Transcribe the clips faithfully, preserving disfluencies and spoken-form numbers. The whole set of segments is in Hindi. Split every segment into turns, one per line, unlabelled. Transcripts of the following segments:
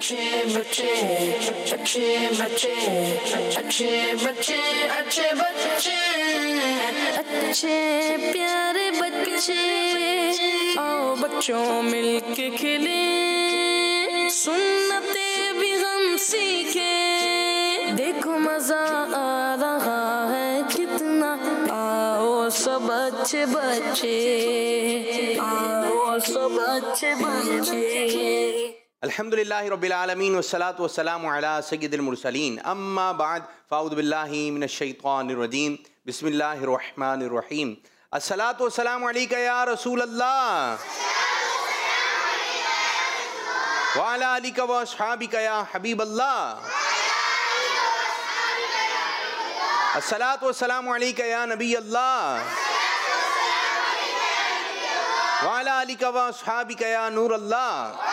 अच्छे बच्चे अच्छे बच्चे अच्छे बच्चे अच्छे बच्चे अच्छे प्यारे बच्चे आओ बच्चों मिलके खेले सुन्नते भी हम सीखे देखो मजा आ रहा है कितना आओ सब अच्छे बच्चे आओ सब अच्छे बच्चे।
अल्हम्दुलिल्लाहि रब्बिल आलमीन वस्सलातु वस्सलामु अला सय्यिदिल मुरसलीन अम्मा बाद फ़अऊज़ु बिल्लाहि मिनश शैतानिर रजीम बिस्मिल्लाहिर रहमानिर रहीम अस्सलातु वस्सलामु अलैका या रसूल अल्लाह व अला आलिका व अस्हाबिका या हबीब अल्लाह अस्सलातु वस्सलामु अलैका या नबी अल्लाह व अला आलिका व अस्हाबिका या नूर अल्लाह।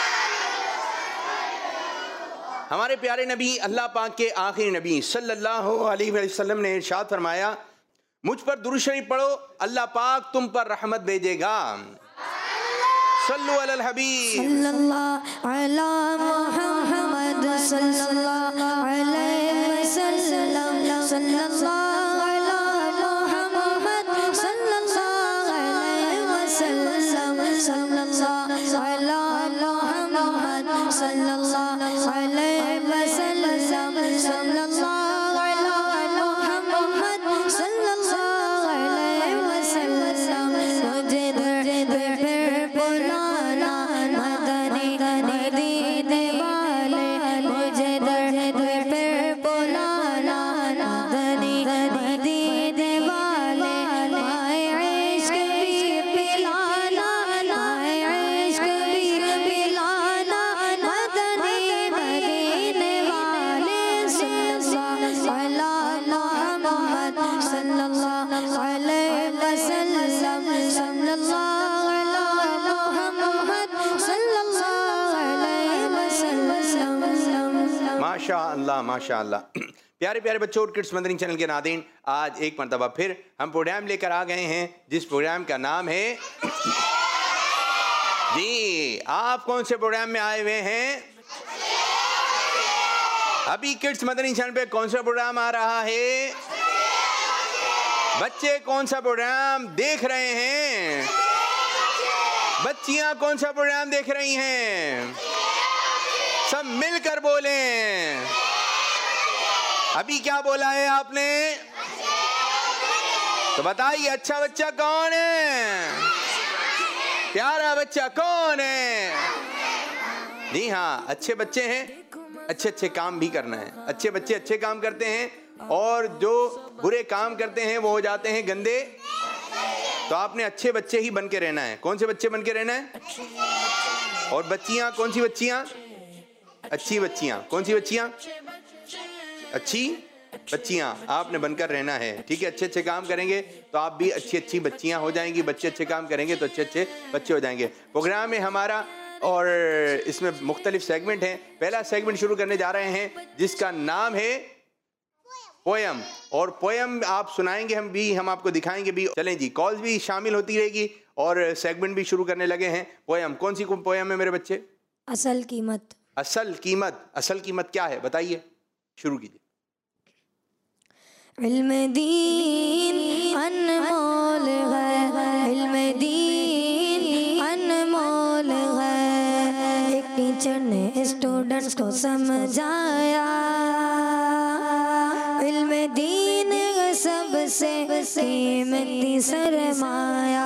हमारे प्यारे नबी अल्लाह पाक के आखिरी नबी सल्लल्लाहु अलैहि वसल्लम ने इरशाद फरमाया, मुझ पर दुरूद शरीफ पढ़ो अल्लाह पाक तुम पर रहमत भेजेगा। सल्लु अलल हबीब
सल्लल्लाहु अला मुहम्मद सल्लल्लाहु अलैहि वसल्लम सल्लल्लाहु अला मुहम्मद सल्लल्लाहु अलैहि वसल्लम सल्लल्लाहु अला मुहम्मद सल्लल्लाहु अलैहि वसल्लम सल्लल्लाहु अला मुहम्मद सल्लल्लाहु अलैहि वसल्लम। मुझे दर्द पे बुलाना मदनी मदीने वाले मुझे दर्द पे बुलाना मदनी मदीने वाले माए इश्क भी पिलाना माए इश्क भी पिलाना मदनी मदीने वाले सल्लल्लाहु अला मुहम्मद सल्लल्लाहु अलैहि वसल्लम सल्लल्लाहु अला मुहम्मद सल्लल्लाहु अलैहि वसल्लम।
माशा अल्लाह माशा अल्लाह। प्यारे प्यारे बच्चों और किड्स मदनी चैनल के नादीन, आज एक मरतबा फिर हम प्रोग्राम लेकर आ गए हैं जिस प्रोग्राम का नाम है जी, आप कौन से प्रोग्राम में आए हुए हैं? अभी किड्स मदनी चैनल पे कौन सा प्रोग्राम आ रहा है? बच्चे कौन सा प्रोग्राम देख रहे हैं? बच्चियां कौन सा प्रोग्राम देख रही हैं? सब मिलकर बोलें। अभी क्या बोला है आपने? तो बताइए, अच्छा बच्चा कौन है? प्यारा बच्चा कौन है? जी हाँ, अच्छे बच्चे हैं, अच्छे अच्छे काम भी करना है। अच्छे बच्चे अच्छे काम करते हैं और जो बुरे काम करते हैं वो हो जाते हैं गंदे। तो आपने अच्छे बच्चे ही बन के रहना है। कौन से बच्चे बन के रहना है? और बच्चियां कौन सी बच्चियां? अच्छी बच्चियां। कौन सी बच्चियां? अच्छी बच्चियां आपने बनकर रहना है। ठीक है, अच्छे अच्छे काम करेंगे तो आप भी अच्छी अच्छी बच्चियां हो जाएंगी। बच्चे अच्छे काम करेंगे तो अच्छे अच्छे बच्चे हो जाएंगे। प्रोग्राम में हमारा और इसमें मुख्तलिफ सेगमेंट हैं। पहला सेगमेंट शुरू करने जा रहे हैं जिसका नाम है पोयम, और पोयम आप सुनाएंगे, हम भी हम आपको दिखाएंगे भी। चलें जी, कॉल्स भी शामिल होती रहेगी और सेगमेंट भी शुरू करने लगे हैं। पोयम, कौन सी पोयम है मेरे बच्चे?
असल कीमत।
असल कीमत। असल कीमत क्या है बताइए, शुरू कीजिए।
इल्म दीन अनमोल है, इल्म दीन अनमोल है। एक टीचर ने स्टूडेंट्स को समझाया, इल्म दीन सबसे कीमती सरमाया।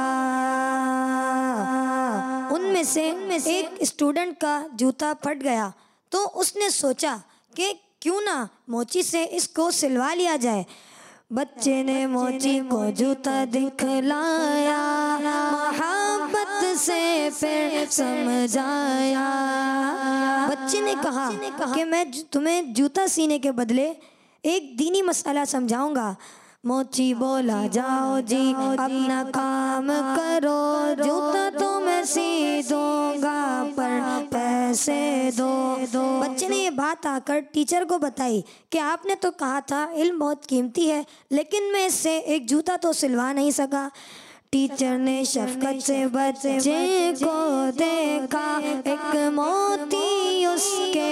उनमें से एक स्टूडेंट का जूता फट गया तो उसने सोचा कि क्यों ना मोची से इसको सिलवा लिया जाए। बच्चे ने मोची को जूता दिखलाया, मोहब्बत से फिर समझाया। बच्चे ने कहा कि मैं तुम्हें जूता सीने के बदले एक दीनी मसला समझाऊंगा। मोची बोला, जाओ जी अपना काम करो, जूता तो मैं सी दूंगा पर पैसे दो। बच्चे ने ये बात आकर टीचर को बताई कि आपने तो कहा था इल्म बहुत कीमती है, लेकिन मैं इससे एक जूता तो सिलवा नहीं सका। टीचर ने शफकत से बच्चे को देखा, एक मोती उसके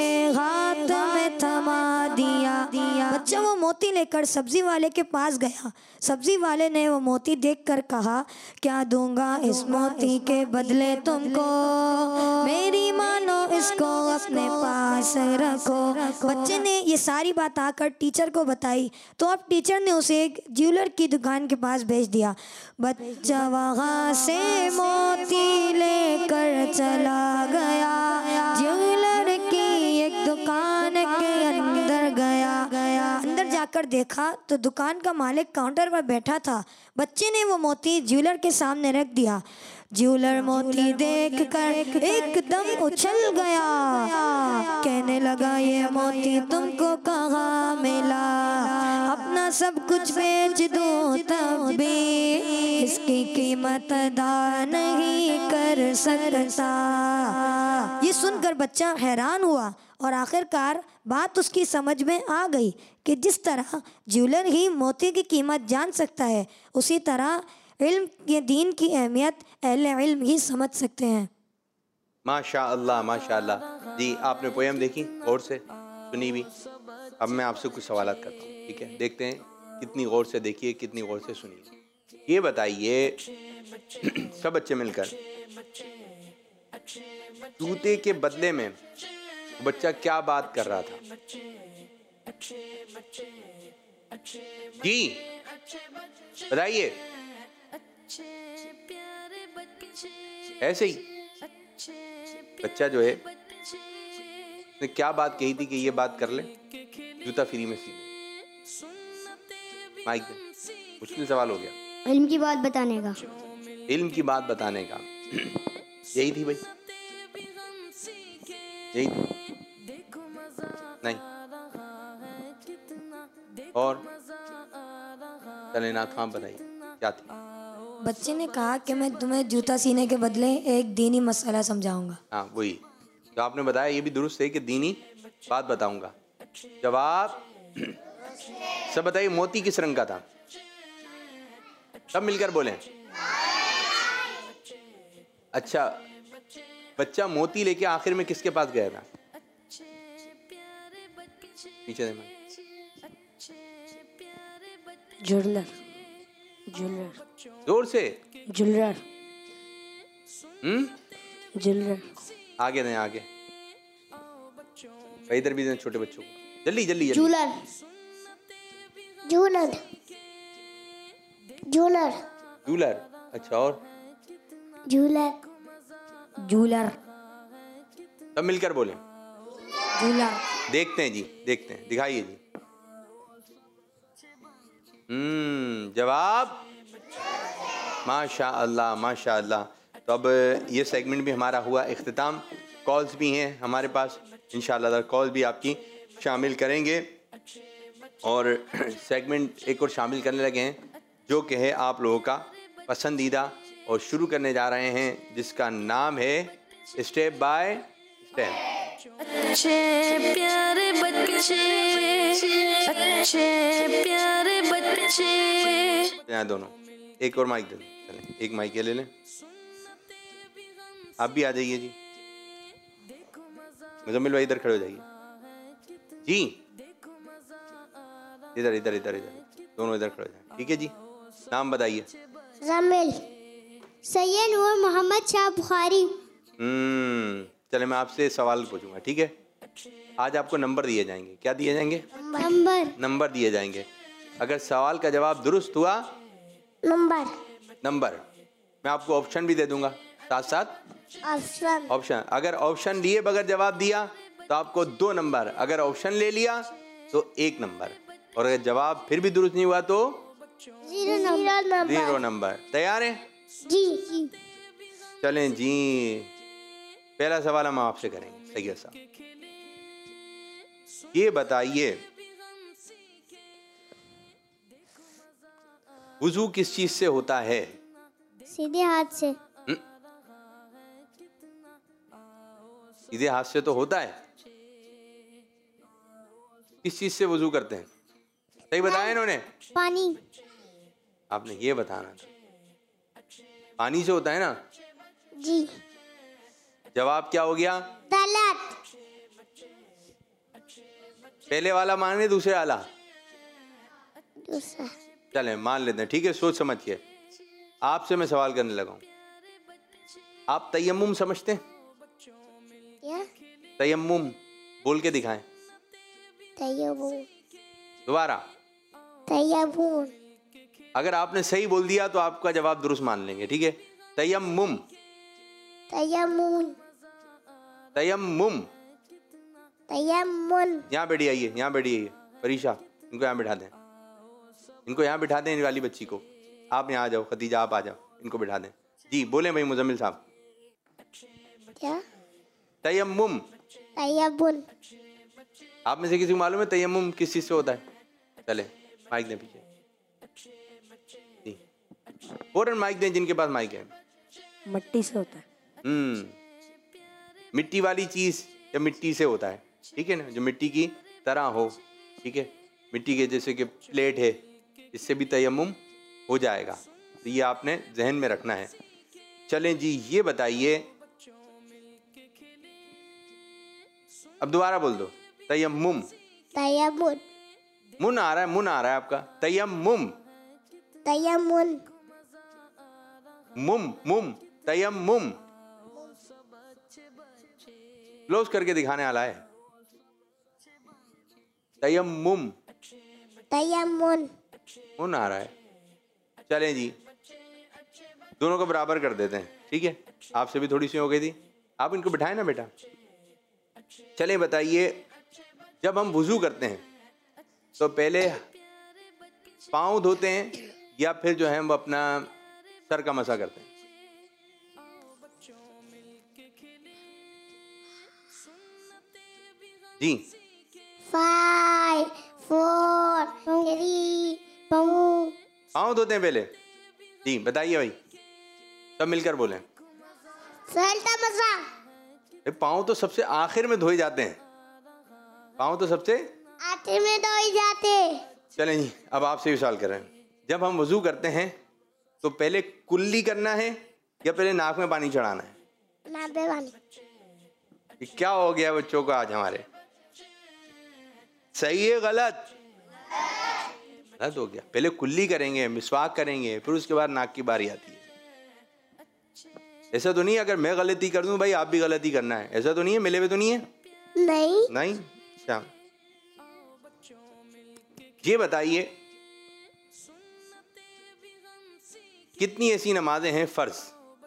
गया। बच्चा वो मोती लेकर सब्जी वाले के पास गया। सब्जी वाले ने वो मोती देखकर कहा, क्या दूंगा इस मोती के बदले तुमको, मेरी मानो इसको अपने पास रखो। बच्चे ने ये सारी बात आकर टीचर को बताई, तो अब टीचर ने उसे एक ज्वेलर की दुकान के पास भेज दिया। बच्चा वहाँ से मोती लेकर चला गया, ज्वेलर की एक दुकान के अंदर गया गया अंदर जाकर देखा तो दुकान का मालिक काउंटर पर बैठा था। बच्चे ने वो मोती ज्वेलर के सामने रख दिया। ज्वेलर मोती देखकर एकदम उछल गया, कहने लगा, ये मोती तुमको कहाँ मिला, अपना सब कुछ बेच दो तब भी इसकी कीमत अदा नहीं कर सकता। ये सुनकर बच्चा हैरान हुआ और आखिरकार बात उसकी समझ में आ गई कि जिस तरह ज्वेलर ही मोती की कीमत जान सकता है, उसी तरह इल्म के दीन की अहमियत अहले इल्म ही समझ सकते हैं।
माशा अल्लाह माशा अल्लाह जी, आपने पोयम देखी गौर से सुनी भी। अब मैं आपसे कुछ सवालात करता हूँ, ठीक है? देखते हैं कितनी गौर से देखिए, कितनी गौर से सुनिए। ये बताइए सब बच्चे मिलकर, जूते के बदले में बच्चा क्या बात कर रहा था? जी बताइए। ऐसे ही बच्चा जो है उसने क्या बात कही थी कि ये बात कर ले, जूता फ्री में सीने। माइक दे, मुश्किल सवाल हो गया।
इल्म की बात बताने का।
इल्म की बात बताने का यही थी भाई, यही थी। नहीं और चले ना खां बताइए क्या थी?
बच्चे ने कहा कि मैं तुम्हें जूता सीने के बदले एक दीनी मसला समझाऊंगा।
हाँ वही तो आपने बताया, ये भी दुरुस्त है कि दीनी बात बताऊंगा। जवाब सब बताइए, मोती किस रंग का था? सब मिलकर बोलें। अच्छा, बच्चा मोती लेके आखिर में किसके पास गया था? पीछे देखना।
ज्वेलर ज्वेलर
जोर से।
ज्वेलर
हम्म
ज्वेलर
आगे दें, आगे इधर भी दें छोटे बच्चों को, जल्दी जल्दी जल्दी।
Jeweller jeweller jeweller
jeweller. अच्छा, और
ज्वेलर ज्वेलर
सब मिलकर बोलें।
झूला।
देखते हैं जी, देखते हैं, दिखाइए जी। हम्म जवाब माशा अल्लाह माशा अल्लाह। तो अब ये सेगमेंट भी हमारा हुआ इख्तिताम। कॉल्स भी हैं हमारे पास, इंशाअल्लाह कॉल भी आपकी शामिल करेंगे और सेगमेंट एक और शामिल करने लगे हैं जो कि है आप लोगों का पसंदीदा, और शुरू करने जा रहे हैं जिसका नाम है स्टेप बाय स्टेप।
अच्छे प्यारे बच्चे, अच्छे प्यारे बच्चे।
यहाँ दोनों, एक और माइक दे दो, चलें एक माइक ले लें। आप भी आ जाइए जी, मुजम्मिल भाई इधर खड़े हो जाइए जी, इधर इधर इधर इधर दोनों इधर खड़े हो जाए, ठीक है जी। नाम बताइए।
रामेल सैयद नूर मोहम्मद शाह बुखारी।
हम्म चले मैं आपसे सवाल पूछूंगा, ठीक है? आज आपको नंबर दिए जाएंगे। क्या दिए जाएंगे?
नंबर
नंबर दिए जाएंगे। अगर सवाल का जवाब दुरुस्त हुआ
नंबर
नंबर, मैं आपको ऑप्शन भी दे दूंगा साथ साथ
ऑप्शन
ऑप्शन। अगर ऑप्शन लिए बगैर जवाब दिया तो आपको दो नंबर, अगर ऑप्शन ले लिया तो एक नंबर, और अगर जवाब फिर भी दुरुस्त नहीं हुआ तो
जीरो नंबर
जीरो नंबर। तैयार हैं?
जी जी
चलें जी, पहला सवाल हम आपसे करेंगे सैयद साहब, ये बताइए वुजू किस चीज से होता है?
सीधे हाथ से।
सीधे हाथ से तो होता है, किस चीज से वुजू करते हैं? सही बताया इन्होंने।
पानी।
आपने ये बताना था, पानी से होता है ना।
जी
जवाब क्या हो गया?
गलत।
पहले वाला माने दूसरे वाला?
दूसरा।
चलें मान लेते हैं, ठीक है। सोच समझ के आपसे मैं सवाल करने लगा हूँ। आप तयम्मुम समझते हैं?
क्या?
तयम्मुम बोल के दिखाएं
तय्यबून।
दोबारा।
तय्यबून।
अगर आपने सही बोल दिया तो आपका जवाब दुरुस्त मान लेंगे, ठीक है। तयम्मुम।
तयम्मुन।
तयम्मुम।
तयम्मुन।
यहाँ बैठी आइए, यहाँ बैठी आइए परीक्षा, इनको यहाँ बिठा दें, इनको यहाँ बिठा दें, इन वाली बच्ची को। आप यहाँ आ जाओ, खदीजा आप आ जाओ, इनको बिठा दें। जी बोले भाई मुजम्मिल साहब।
क्या?
तयम्मुम।
तय्यबून।
आप में से किसी को मालूम है तयम्मुम किस चीज़ से होता है? चले माइक दें पीछे, जी फौरन माइक दें जिनके पास माइक है।
मिट्टी से होता है।
हम्म मिट्टी वाली चीज़ या मिट्टी से होता है, ठीक है ना, जो मिट्टी की तरह हो, ठीक है। मिट्टी के जैसे कि प्लेट है, इससे भी तयम्मुम हो जाएगा। तो ये आपने जहन में रखना है। चलें जी, ये बताइए, अब दोबारा बोल दो। तयम्मुम।
तय्यबून।
मुन आ रहा है, मुन आ रहा है आपका। तयम्मुम।
तयम्मुन।
मुम मुम तयम्मुम। क्लोज करके दिखाने वाला है। तयम्मुम।
तयम्मुन।
मुन आ रहा है। चलें जी, दोनों को बराबर कर देते हैं, ठीक है। आपसे भी थोड़ी सी हो गई थी, आप इनको बिठाएं ना बेटा। चलें बताइए, जब हम वुजू करते हैं तो पहले पाँव धोते हैं या फिर जो है हम अपना सर का मसा करते हैं? जी
फाइव फोर थ्री टू।
पाँव धोते हैं पहले? जी बताइए भाई, सब मिलकर बोलें।
सर का मसा।
पाँव तो सबसे आखिर में धोए जाते हैं, पाँव तो सबसे
आखिर में धोए जाते।
चलें जी, अब आपसे भी सवाल कर रहे हैं। जब हम वजू करते हैं तो पहले कुल्ली करना है या पहले नाक में पानी चढ़ाना है?
नाभे वाली।
ये क्या हो गया बच्चों को आज हमारे? सही है गलत? गलत हो गया। पहले कुल्ली करेंगे, मिसवाक करेंगे, फिर उसके बाद नाक की बारी आती है। ऐसा तो नहीं अगर मैं गलती कर दूं भाई आप भी गलती करना है, ऐसा तो नहीं है? मिले हुए तो नहीं है?
नहीं।
नहीं। अच्छा ये बताइए, कितनी ऐसी नमाजें हैं फर्ज?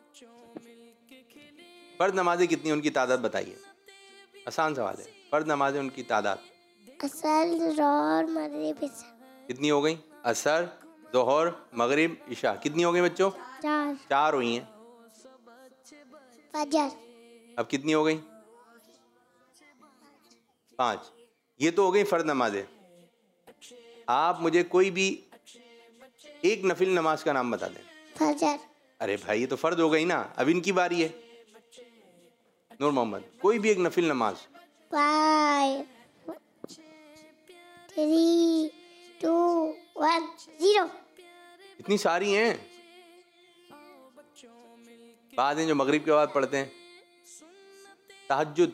फर्ज नमाजें कितनी, उनकी तादाद बताइए। आसान सवाल है। फर्ज नमाजें उनकी तादाद
असर जोहर मगरिब इशा।
कितनी हो गई? असर, जोहर, मगरिब, इशा। कितनी हो गई बच्चों?
चार।
चार हुई हैं।
फजर।
अब कितनी हो गई? पांच। ये तो हो गई फर्ज नमाजें। आप मुझे कोई भी एक नफिल नमाज का नाम बता दें।
फजर।
अरे भाई ये तो फर्ज हो गई ना, अब इनकी बारी है। नूर मोहम्मद, कोई भी एक नफिल नमाज।
Five three two one zero.
इतनी सारी हैं। बाद हैं जो मगरिब के बाद पढ़ते हैं, तहज्जुद,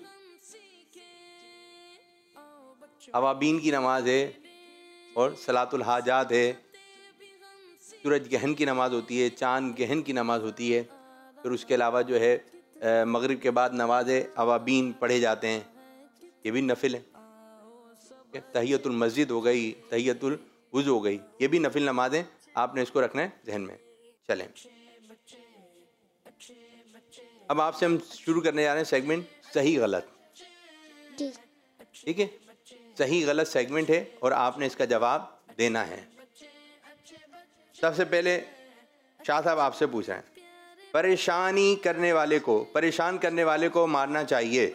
अवाबीन की नमाज है और सलातुल हाजात है, सूरज गहन की नमाज होती है, चांद गहन की नमाज होती है। फिर उसके अलावा जो है मगरिब के बाद नमाज अवाबीन पढ़े जाते हैं, ये भी नफिल है। तहियतुल मस्जिद हो गई, तहियतुल वुज़ू हो गई, ये भी नफिल नमाज है। आपने इसको रखना है जहन में। चलें अब आपसे हम शुरू करने जा रहे हैं सेगमेंट सही गलत।
जी।
ठीक है, सही गलत सेगमेंट है और आपने इसका जवाब देना है। सबसे पहले शाह साहब आपसे पूछ रहे हैं, परेशानी करने वाले को परेशान करने वाले को मारना चाहिए?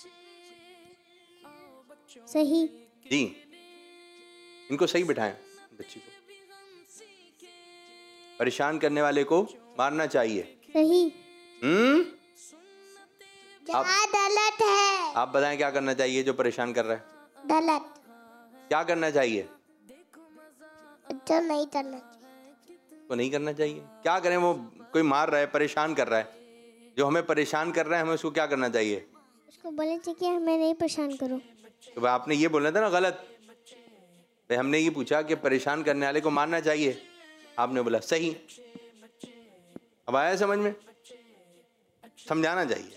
सही।
जी, इनको सही बिठाएं बच्ची को। परेशान करने वाले को मारना चाहिए।
सही।
हम्म
क्या गलत है?
आप बताएं क्या करना चाहिए जो परेशान कर रहा है?
गलत।
क्या करना चाहिए?
जो नहीं करना चाहिए।
तो नहीं करना चाहिए। क्या करें? वो कोई मार रहा है, परेशान कर रहा है, जो हमें परेशान कर रहा है, हमें उसको क्या करना चाहिए?
उसको बोलना चाहिए कि हमें नहीं परेशान करो।
तो आपने ये बोलना था ना गलत। भाई हमने ये पूछा कि परेशान करने वाले को मारना चाहिए, आपने बोला सही। अब आया समझ में? समझाना चाहिए।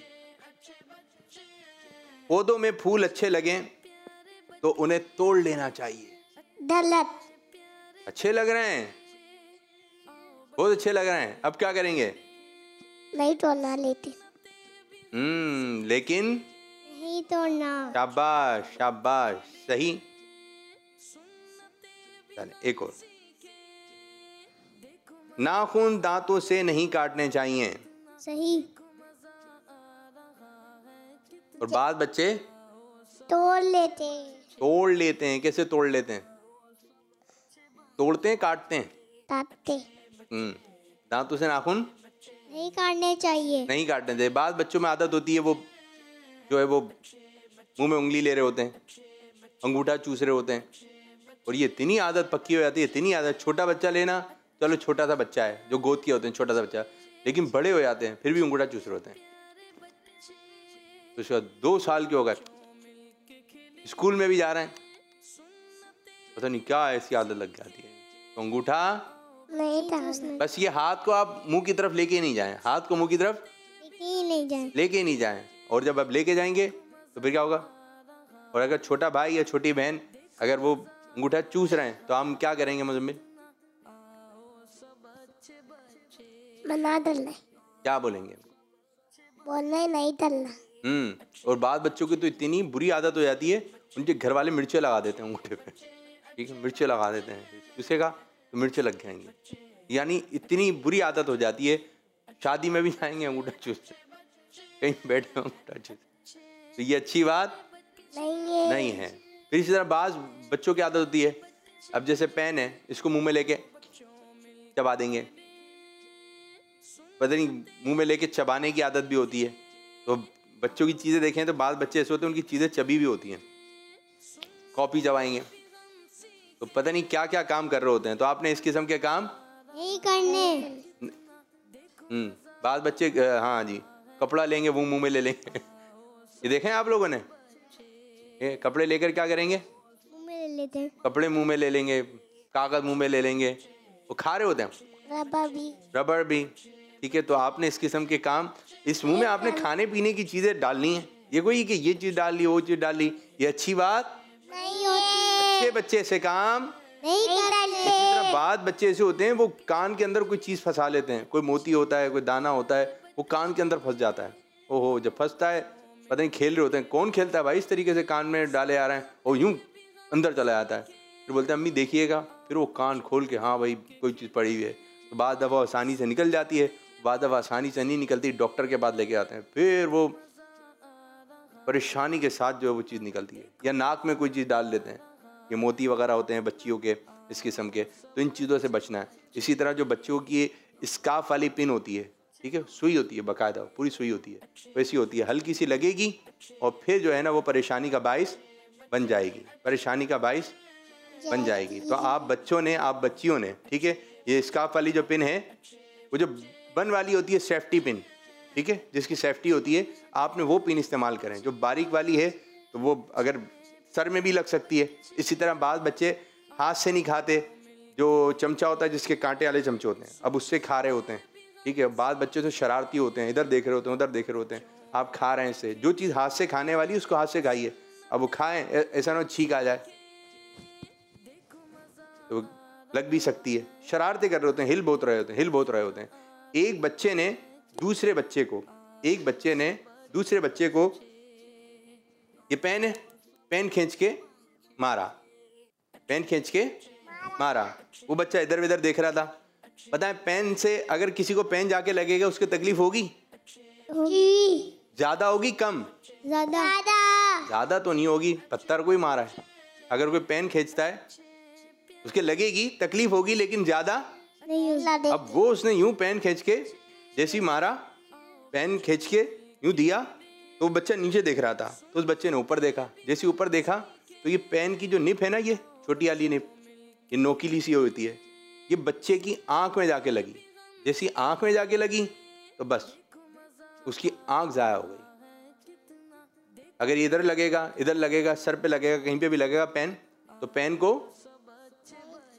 पौधों में फूल अच्छे लगें तो उन्हें तोड़ लेना चाहिए।
गलत।
अच्छे लग रहे हैं, बहुत अच्छे लग रहे हैं, अब क्या करेंगे?
नहीं तोड़ना लेते।
हम्म लेकिन
नहीं तोड़ना।
शाबाश शाबाश, सही। चले एक और। नाखून दांतों से नहीं काटने चाहिए।
सही।
और बाद बच्चे
तोड़ लेते।
तोड़ लेते हैं। कैसे तोड़ लेते हैं? तोड़ते हैं, काटते हैं?
काटते।
हम्म दांतों से नाखून
नहीं काटने चाहिए।
नहीं काटने चाहिए। बाद बच्चों में आदत होती है, वो जो है वो मुंह में उंगली ले रहे होते हैं, अंगूठा चूस रहे होते हैं, और ये इतनी आदत पक्की हो जाती है, इतनी आदत। छोटा बच्चा लेना, चलो छोटा सा बच्चा है जो गोद के होते हैं, छोटा सा बच्चा, लेकिन बड़े हो जाते हैं फिर भी अंगूठा चूस रहे होते हैं। तो शायद दो साल के हो गए, स्कूल में भी जा रहे हैं, पता नहीं क्या ऐसी आदत लग जाती है, तो अंगूठा
नहीं था उसने।
बस। ये हाथ को आप मुंह की तरफ लेके नहीं जाएं, हाथ को मुंह की तरफ
लेके ही नहीं जाए।
लेके ही नहीं जाएं। और जब आप लेके जाएंगे तो फिर क्या होगा? और अगर छोटा भाई या छोटी बहन अगर वो अंगूठा चूस रहे हैं तो हम क्या करेंगे मुजम्मिल?
मना डलना।
क्या बोलेंगे?
बोलना ही नहीं डलना।
हम्म और बाद बच्चों की तो इतनी बुरी आदत हो जाती है, उनके घर वाले मिर्चे लगा देते हैं अंगूठे पे, ठीक है, मिर्चे लगा देते हैं, चूसेगा तो मिर्चे लग जाएंगे। यानी इतनी बुरी आदत हो जाती है, शादी में भी जाएंगे अंगूठा चूसते, कहीं बैठे अंगूठा चूसते, तो ये अच्छी बात
नहीं है। नहीं
है। फिर इसी तरह बाज बच्चों की आदत होती है, अब जैसे पेन है, इसको मुंह में लेके चबा देंगे, पता नहीं मुंह में लेके चबाने की आदत भी होती है। तो बच्चों की चीज़ें देखें तो बाद बच्चे ऐसे होते हैं उनकी चीज़ें चबी भी होती हैं, कॉपी चबाएंगे, तो पता नहीं क्या क्या काम कर रहे होते हैं। तो आपने इस किस्म के काम
नहीं करने।
हम्म बाद बच्चे हाँ जी कपड़ा लेंगे वो मुंह में ले लेंगे ये देखें आप लोगों ने, ये कपड़े लेकर क्या करेंगे?
मुंह में ले लेते हैं।
कपड़े मुंह में ले लेंगे, कागज मुंह में ले लेंगे, वो खा रहे होते हैं।
रबर भी।
रबर भी, ठीक है। तो आपने इस किस्म के काम, इस मुंह में आपने खाने पीने की चीजें डालनी है। ये कोई कि ये चीज डाल ली वो चीज डाल ली, ये अच्छी बात
नहीं होती।
अच्छे बच्चे ऐसे काम
नहीं करते।
इसी तरह बाद बच्चे ऐसे होते हैं वो कान के अंदर कोई चीज फंसा लेते हैं, कोई मोती होता है, कोई दाना होता है, वो कान के अंदर फंस जाता है। ओहो जब फंसता है पता नहीं खेल रहे होते हैं, कौन खेलता है भाई इस तरीके से कान में डाले आ रहे हैं, और यूं अंदर चला जाता है। फिर बोलते हैं अम्मी देखिएगा, फिर वो कान खोल के हाँ भाई कोई चीज़ पड़ी हुई है, तो बाद दफ़ा आसानी से निकल जाती है, बाद दफ़ा आसानी से नहीं निकलती, डॉक्टर के पास लेके आते हैं, फिर वो परेशानी के साथ जो है वो चीज़ निकलती है। या नाक में कोई चीज़ डाल लेते हैं, ये मोती वगैरह होते हैं बच्चियों के इस किस्म के, तो इन चीज़ों से बचना है। इसी तरह जो बच्चों की स्काफ वाली पिन होती है, ठीक है, सुई होती है, बाकायदा पूरी सुई होती है, वैसी होती है, हल्की सी लगेगी और फिर जो है ना वो परेशानी का बाइस बन जाएगी, परेशानी का बाइस बन जाएगी। तो आप बच्चों ने, आप बच्चियों ने, ठीक है, ये स्काफ वाली जो पिन है, वो जो बन वाली होती है सेफ्टी पिन, ठीक है, जिसकी सेफ्टी होती है, आपने वो पिन इस्तेमाल करें। जो बारीक वाली है तो वो अगर सर में भी लग सकती है। इसी तरह बाद बच्चे हाथ से नहीं खाते, जो चमचा होता है जिसके कांटे वाले चमचे होते हैं, अब उससे खा रहे होते हैं, ठीक है। बाद बच्चे तो शरारती होते हैं, इधर देख रहे होते हैं, उधर देख रहे होते हैं, आप खा रहे हैं इससे। जो चीज़ हाथ से खाने वाली उसको हाथ से खाइए, अब वो खाएं, ऐसा ना छींक आ जाए, तो लग भी सकती है। शरारतें कर रहे होते हैं, हिल बहुत रहे होते हैं, हिल बहुत रहे होते हैं। एक बच्चे ने दूसरे बच्चे को एक बच्चे ने दूसरे बच्चे को ये पेन है, पेन खींच के मारा, पेन खींच के मारा। वो बच्चा इधर उधर देख रहा था। बताएं पेन से अगर किसी को पेन जाके लगेगा उसको तकलीफ होगी? ज्यादा होगी कम?
ज्यादा।
ज्यादा तो नहीं होगी, पत्थर को ही मारा है। अगर कोई पेन खींचता है उसके लगेगी, तकलीफ होगी, लेकिन ज्यादा नहीं। अब वो उसने यूं पेन खींच के जैसी मारा, पेन खींच के यूं दिया, तो वो बच्चा नीचे देख रहा था, तो उस बच्चे ने ऊपर देखा। जैसे ऊपर देखा तो ये पेन की जो निप है ना, ये छोटी वाली निप, ये नोकीली सी होती है, ये बच्चे की आंख में जाके लगी। जैसी आंख में जाके लगी तो बस उसकी आंख जाया हो गई। अगर इधर लगेगा, इधर लगेगा, सर पे लगेगा, कहीं पे भी लगेगा पेन, तो पेन को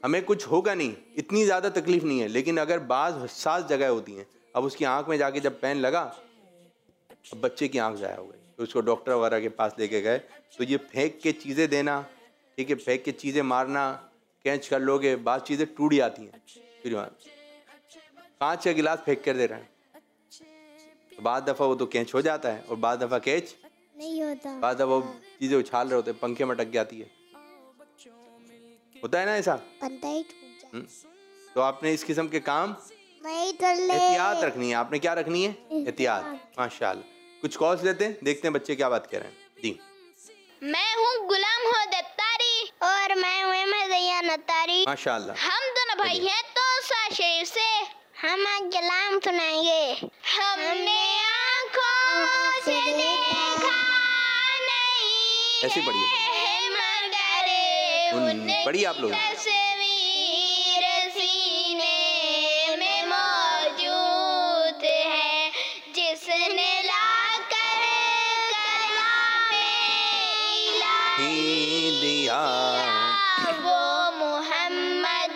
हमें कुछ होगा नहीं, इतनी ज़्यादा तकलीफ नहीं है, लेकिन अगर बाज़ हसास जगह होती हैं, अब उसकी आंख में जाके जब पेन लगा, अब बच्चे की आंख ज़ाया हो गई, तो उसको डॉक्टर वगैरह के पास लेके गए। तो ये फेंक के चीज़ें देना, ठीक है, फेंक के चीज़ें मारना, कैच कर लोगे, बाज़ चीज़ें टूट जाती हैं। फिर कांच का गिलास फेंक कर दे रहे हैं, तो बाद दफ़ा वो तो कैच हो जाता है और बाद दफ़ा कैच
नहीं होता,
बाद दफ़ा वो चीज़ें उछाल रहे होते हैं, पंखे में अटक जाती है, होता है ना ऐसा।
बनता ही टूट जाए।
हम्म। तो आपने इस किस्म के काम
वही कर ले।
एहतियात रखनी है, आपने क्या रखनी है? एहतियात। माशाल्लाह। कुछ कॉल्स लेते हैं, देखते हैं बच्चे क्या बात कर रहे हैं। जी,
मैं हूँ गुलाम हो दत्तारी
और मैं हूँ मज़ैया नतारी।
माशाल्लाह।
हम दोनों भाई हैं तो शरीफ से
हम आज कलाम सुनाएंगे।
हमने आँखों से देखा नहीं
ऐसी पढ़िए।
है मगर
उन- पढ़िए आप लोग।
तस्वीर सीने में मौजूद है, जिसने लाकर कलामे इलाही
ही दिया।
वो मोहम्मद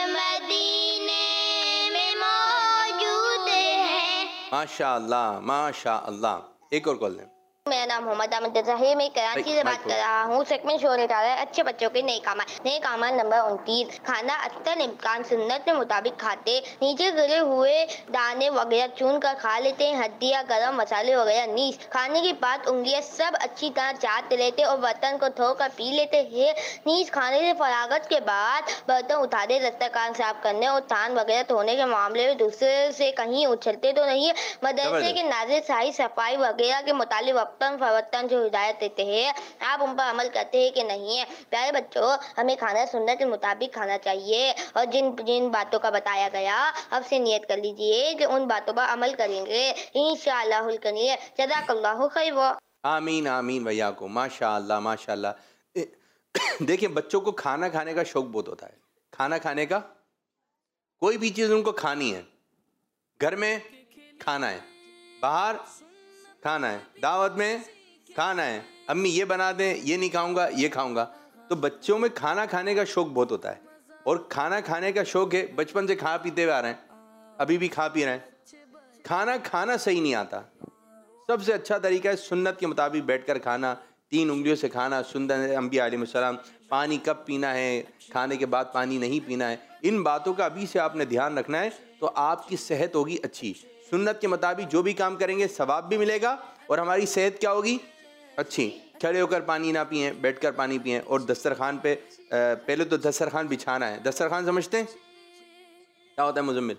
मदीने में मौजूद है।
माशाल्लाह माशाल्लाह। एक और कॉल लें।
मेरा नाम मोहम्मद अहमद जहीर, मैं कराची से बात कर रहा हूँ। सेगमेंट शो लेता है अच्छे बच्चों के नए कामा नए कामा नंबर उनतीस। खाना अक्सर इम्कान सुन्नत के मुताबिक खाते, नीचे गिरे हुए दाने वगैरह चुन कर खा लेते हैं, हड्डियाँ गरम मसाले वगैरह नीस। खाने के बाद उंगलियाँ सब अच्छी तरह चाट लेते और बर्तन को धोकर पी लेते हैं। नीस खाने से फरागत के बाद बर्तन उठाते, दस्तरखान साफ करने और थान वगैरह धोने के मामले में दूसरे से कहीं उछलते तो नहीं। मदरसे के नाज़िर साही सफाई वगैरह के मुतालिक वक्तन फवक्तन जो हिदायत देते हैं, आप उन पर अमल करते हैं कि नहीं है? प्यारे बच्चों, हमें खाना सुन्नत के मुताबिक खाना चाहिए और जिन जिन बातों का बताया गया, अब से नियत कर लीजिए कि उन बातों पर अमल करेंगे इंशाअल्लाहुल करीम। जज़ाकल्लाहु खैर।
आमीन आमीन भैया को। माशाल्लाह माशाल्लाह। देखिए, बच्चों को खाना खाने का शौक बहुत होता है। खाना खाने का, कोई भी चीज़ उनको खानी है, घर में खाना है, बाहर खाना है, दावत में खाना है, अम्मी ये बना दें, ये नहीं खाऊंगा, ये खाऊंगा। तो बच्चों में खाना खाने का शौक बहुत होता है और खाना खाने का शौक है, बचपन से खा पीते हुए आ रहे हैं, अभी भी खा पी रहे हैं। खाना खाना सही नहीं आता। सबसे अच्छा तरीका है सुन्नत के मुताबिक बैठकर खाना, तीन उंगलियों से खाना, सुन्नत अंबिया अलैहिस्सलाम। पानी कब पीना है, खाने के बाद पानी नहीं पीना है, इन बातों का अभी से आपने ध्यान रखना है, तो आपकी सेहत होगी अच्छी। सुन्नत के मुताबिक जो भी काम करेंगे सवाब भी मिलेगा और हमारी सेहत क्या होगी? अच्छी। खड़े होकर पानी ना पिएं, बैठकर पानी पिएं। और दस्तरखान पे पहले तो दस्तरखान बिछाना है। दस्तरखान समझते हैं क्या होता है मुजम्मिल?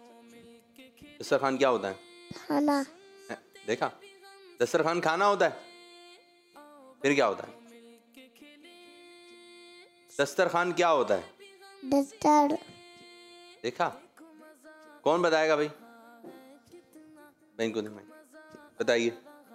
दस्तरखान क्या होता है?
खाना।
देखा, दस्तरखान खाना होता है, फिर क्या होता है? दस्तरखान क्या होता है?
दस्तर।
देखा, कौन बताएगा भाई? बहन को बताइए,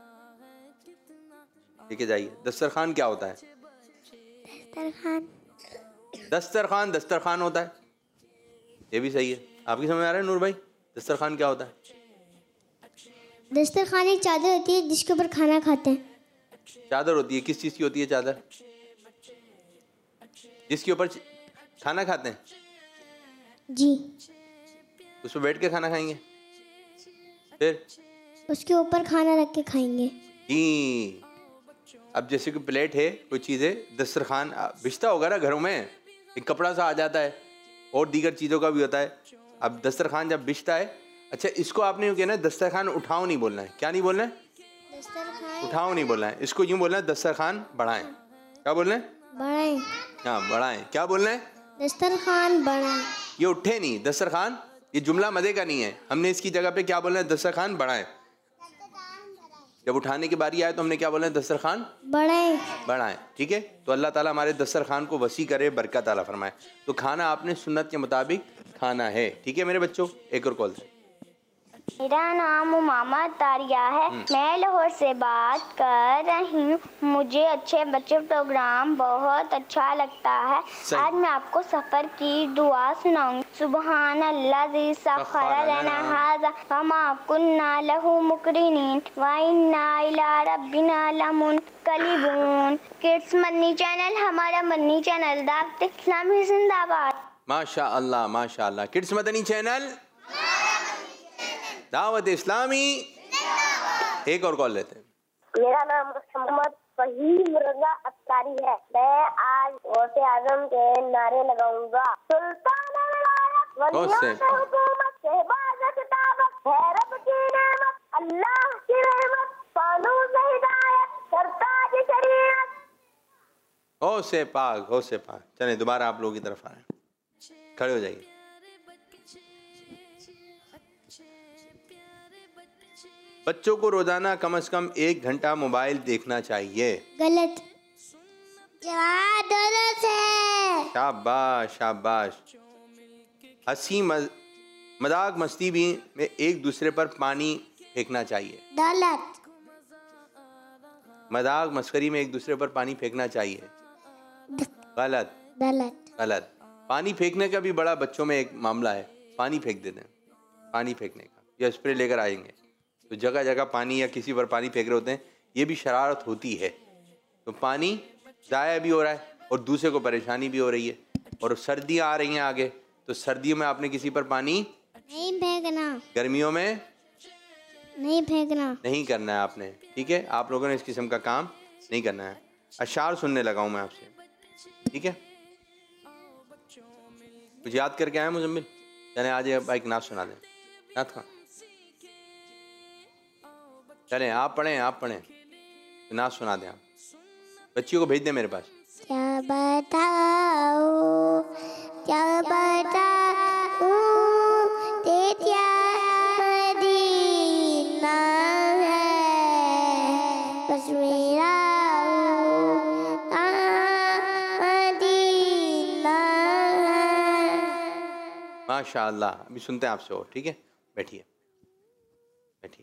लेके जाइए। दस्तरखान क्या होता है?
दस्तरखान।
दस्तरखान दस्तरखान होता है, ये भी सही है। आपकी समझ आ रहा है नूर भाई? दस्तरखान क्या होता है?
दस्तरखान एक चादर होती है जिसके ऊपर खाना खाते हैं।
चादर होती है, किस चीज़ की होती है चादर? जिसके ऊपर खाना खाते हैं
जी।
उस पर बैठ के खाना खाएंगे, फिर
उसके ऊपर खाना रख के खाएंगे
जी। अब जैसे कि प्लेट है, कोई चीज़ है, दस्तरखान बिछता होगा ना घरों में, एक कपड़ा सा आ जाता है और दीगर चीज़ों का भी होता है। अब दस्तरखान जब बिछता है, अच्छा इसको आपने यूँ कहना है दस्तरखान उठाओ नहीं बोलना है। क्या नहीं बोलना है?
दस्तरखान
उठाओ नहीं बोलना है, इसको यूँ बोलना है दस्तरखान बढ़ाएं। क्या बोलना है?
बढ़ाएं।
हाँ बढ़ाएं। क्या बोलना है?
दस्तरखान बढ़ाएं।
ये उठे नहीं, दस्तरखान, ये जुमला मजे का नहीं है। हमने इसकी जगह पे क्या बोलना है? दस्तरखान बढ़ाएं। जब उठाने की बारी आए तो हमने क्या बोलना है? दस्तरखान
बढ़ाएं।
बढ़ाएं। ठीक है, तो अल्लाह ताला हमारे दस्तरखान को वसी करे, बरकत अता फरमाए। तो खाना आपने सुन्नत के मुताबिक खाना है। ठीक है मेरे बच्चों, एक और कॉल से।
मेरा नाम उमामा तारिया है, मैं लाहौर से बात कर रही हूँ। मुझे अच्छे बच्चे प्रोग्राम बहुत अच्छा लगता है। आज मैं आपको सफ़र की दुआ सुनाऊंगी। सुबहान अल्लाह ज़ी सख़्ख़र लना हाज़ा वमा कुन्ना लहू मुक़रिनीन व इन्ना इला रब्बिना लमुनक़लिबून। किड्स मन्नी चैनल, हमारा मन्नी चैनल दावत इस्लामी जिंदाबाद।
माशा अल्लाह माशा अल्लाह। Kids Madani channel, Dawat Islami. एक और कॉल लेते हैं।
मेरा नाम मोहम्मद फहीम रजा अफ्तारी है। मैं आज गौसे आजम के नारे लगाऊंगा। सुल्तान
गौसे।
अल्लाह की रहमत, फानूस हिदायत, सरताज शरीयत।
हो से पाक, हो से पाक। चले दोबारा आप लोगों की तरफ आ रहे हैं, खड़े हो जाइए। बच्चों को रोजाना कम से कम एक घंटा मोबाइल देखना चाहिए।
गलत। जवाब गलत है।
शाबाश शाबाश। हंसी मज, मजाक मस्ती भी में एक दूसरे पर पानी फेंकना चाहिए।
गलत।
मजाक मस्करी में एक दूसरे पर पानी फेंकना चाहिए। गलत
गलत।
गलत। पानी फेंकने का भी बड़ा बच्चों में एक मामला है। पानी फेंक देते हैं, पानी फेंकने का, या स्प्रे लेकर आएंगे तो जगह जगह पानी या किसी पर पानी फेंक रहे होते हैं। ये भी शरारत होती है। तो पानी ज़ाया भी हो रहा है और दूसरे को परेशानी भी हो रही है। और सर्दियाँ आ रही हैं आगे, तो सर्दियों में आपने किसी पर पानी
नहीं फेंकना।
गर्मियों में
नहीं फेंकना।
नहीं करना है आपने। ठीक है, आप लोगों ने इस किस्म का काम नहीं करना है। अशार सुनने लगा हूँ मैं आपसे, ठीक है। कुछ याद करके आए मुजम्मिल? चले आज एक नात सुना दें। नात खां, चलें आप पढ़ें, आप पढ़ें, नात सुना दें आप। बच्चियों को भेज दें मेरे पास।
क्या बताओ क्या बताओ तेरा मदीना है, बस मेरा मदीना है।
माशा अल्लाह। अभी सुनते हैं आपसे और, ठीक है। बैठिए बैठिए,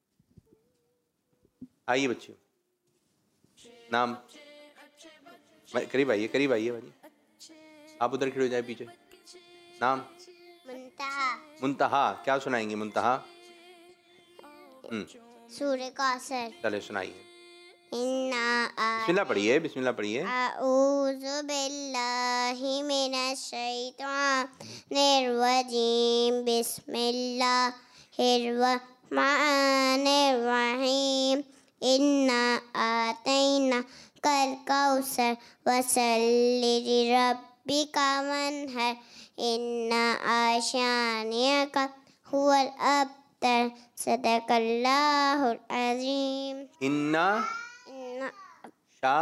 आइए बच्चियों। नाम, करीब आइए, करीब आइए भाजी, आप उधर खड़े हो जाए पीछे। नाम?
मुंतहा।
मुंतहा। क्या सुनाएंगे मुंतहा? हम्म,
सूरह कौसर।
चले सुनाइए।
इन्ना
बिस्मिल्लाह पढ़िए, बिस्मिल्लाह पढ़िए।
अऊज़ु बिल्लाहि मिनश शैतानिर रजीम, बिस्मिल्लाहिर रहमानिर रहीम। इन्ना आतैना कल कौसर वसल्लि लिरब्बिका वन्हर, इन्ना आशानियका हुवल अब्तर, सदकल्लाहुल अज़ीम।
इन्ना
इन्ना
शा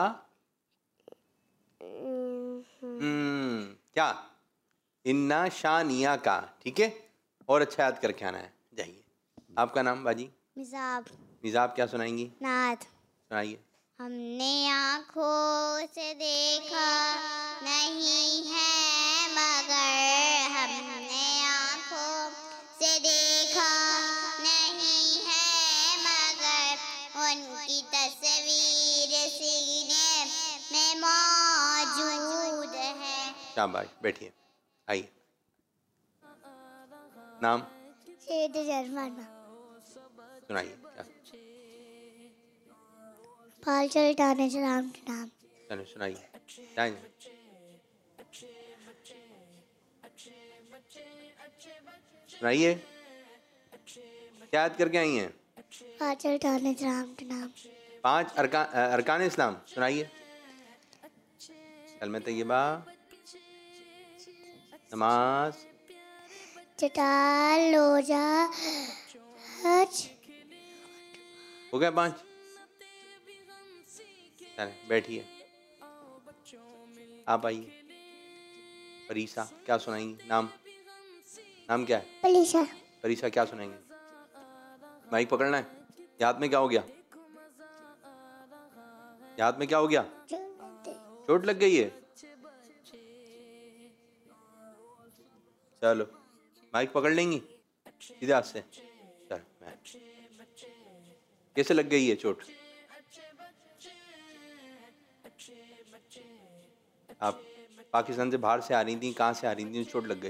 हम्म क्या? इन्ना शानिया का, ठीक है। और अच्छा याद करके आना है। जाइए। आपका नाम बाजी?
मिजाब।
मिजाब। क्या सुनाएंगी?
नात।
सुनाइए।
हमने आँखों से देखा नहीं है मगर, हमने आँखों से देखा नहीं है मगर, उनकी तस्वीर सीने में मौजूद है।
शाबाश। बैठिए, आइए। नाम?
शेद जरमाना।
सुनाइए। क्या?
पाल चलटाने राम के नाम।
चलो सुनाइए। जाइए। सुनाइए। क्या याद करके आई हैं?
पाल चलटाने राम के नाम।
पांच अरका, अरकान इस्लाम सुनाइए। कलमे तैयबा, नमाज,
चटाल, रोजा, हज।
हो गया पांच? चले बैठिए। आप आइए। परीसा। क्या सुनाएंगी? नाम? नाम क्या है?
पलीसा।
परीसा। क्या सुनाएंगे? माइक पकड़ना है। याद में क्या हो गया? याद में क्या हो गया? चोट लग गई है। चलो माइक पकड़ लेंगी सीधे हाथ से। चल मैं, कैसे लग गई है चोट? आप पाकिस्तान से बाहर से आ रही थी, कहाँ से आ रही थी? चोट लग गई।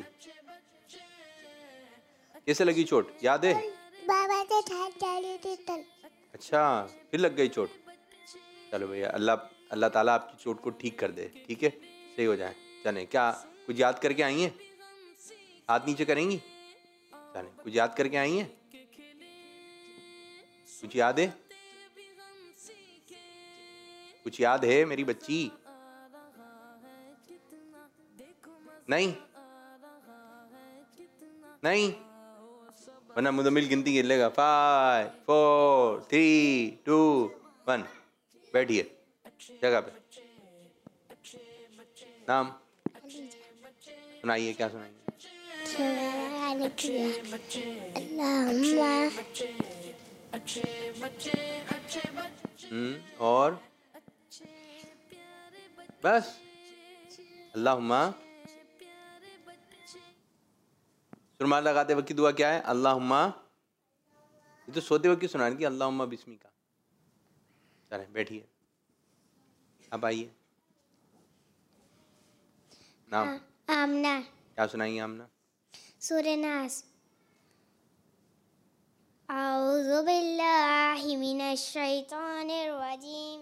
कैसे लगी चोट? याद है?
बाबा से ठाक डाली थी तल।
अच्छा, फिर लग गई चोट। चलो भैया, अल्लाह अल्लाह ताला आपकी चोट को ठीक कर दे, ठीक है, सही हो जाए। चलें, क्या कुछ याद करके आई हैं? हाथ नीचे करेंगी? चलें, कुछ याद करके आई हैं? कुछ याद है? कुछ याद है मेरी बच्ची? नहीं नहीं, वरना मुदम्मिल गिनती गिन लेगा। Five four three two one. बैठिए जगह पे। नाम सुनाइए, क्या सुनाइए? हम्म और बस अल्लाहुम्मा। रुमाल लगाते वक्त की दुआ क्या है? अल्लाहुम्मा। ये तो सोते वक्त की सुनाने की, अल्लाहुम्मा बिस्मी का। चले बैठिए, अब आइए। नाम?
आमना।
क्या सुनाइए आमना?
सूरह नास। औज़ु बिल्लाहि मिनश शैतानिर रजीम।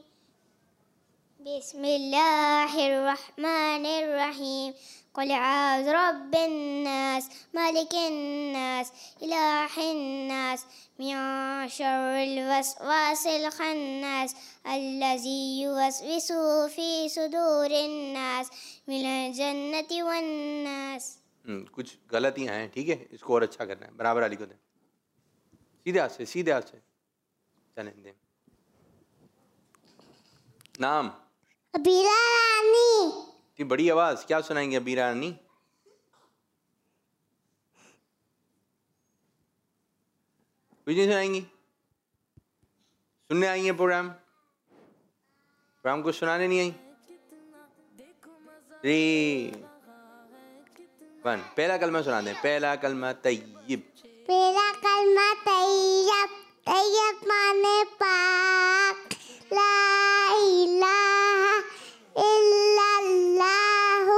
बिस्मिल्लाहिर रहमानिर रहीम। क़ुल अऊज़ु बिरब्बिन नास, मालिकिन नास, इलाहिन नास, मिन शर्रिल वसवासिल खन्नास, अल्लज़ी युवस्विसु फ़ी सुदूरिन नास, मिनल जन्नति वन नास।
हम्म कुछ गलतियां हैं, ठीक है, इसको और अच्छा करना है। बराबर अली को दें, सीधे हाथ से, सीधे हाथ से। चलें दें। नाम?
अबीरा रानी।
इतनी बड़ी आवाज, क्या सुनाएंगे अबीरा रानी? कुछ नहीं सुनाएंगी? सुनने आई हैं प्रोग्राम? प्रोग्राम को सुनाने नहीं आई? Three one. पहला कलमा सुना दें। पहला कलमा तय्यब।
पहला कलमा तैयब। तैयब माने पाक। ला इलाहा इल्लल्लाहु।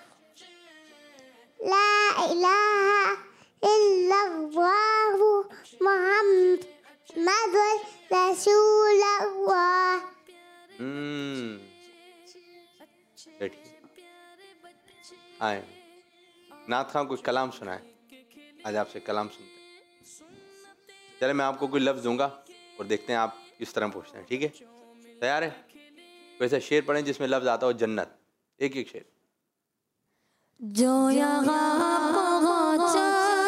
ला इलाहा इल्लल्लाहु मुहम्मदुर रसूलुल्लाह।
हम्म बैठिए। आए नाथ खां कुछ कलाम सुनाए। आज आपसे कलाम सुनते हैं। चले मैं आपको कोई लफ्ज़ दूंगा और देखते हैं आप किस तरह पूछते हैं, ठीक है? तैयार है? वैसे शेर पढ़ें जिसमें लफ्ज़ आता हो जन्नत। एक एक शेर।
जो यहाँ पहुँचा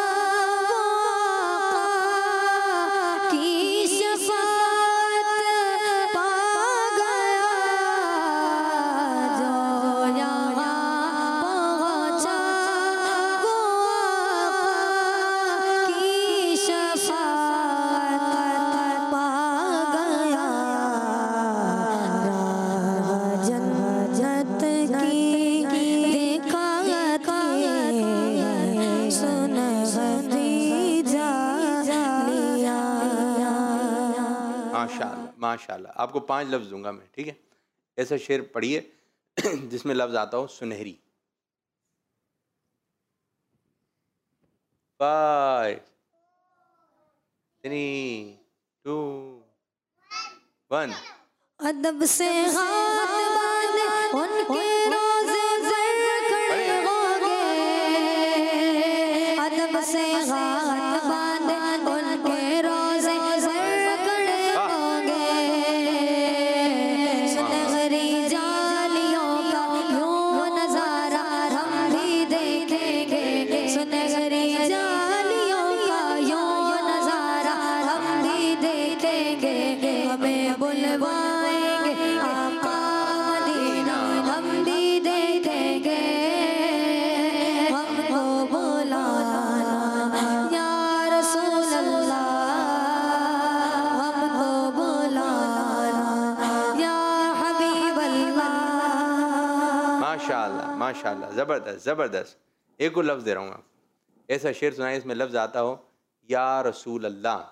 की शफ़ाअत पा गया, जो यहाँ पहुँचा की शफ़ाअत पा गया, राह जन्नत की देखा
माशाल्लाह माशाल्लाह। आपको पांच लफ्ज़ दूंगा मैं, ठीक है? ऐसा शेर पढ़िए जिसमें लफ्ज़ आता हो सुनहरी। Five three two one.
अदब से हाथ बांधे उनके रोज़े पर खड़े होंगे, अदब से हाथ बांधे उनके रोज़े पर खड़े होंगे, सुनहरी जालियों का यूं नज़ारा हम भी देखेंगे, सुनहरी जालियों का यूं नज़ारा हम भी देखेंगे, हमें बुलवाएंगे आका मदीना हम भी देखेंगे, हमको बुलाना या रसूल अल्लाह, हमको बुलाना या हबीब अल्लाह।
माशाल्लाह माशाल्लाह, ज़बरदस्त ज़बरदस्त। एक और लफ्ज़ दे रहा हूँ आप। ऐसा शेर सुनाए इसमें लफ्ज़ आता हो या रसूल अल्लाह।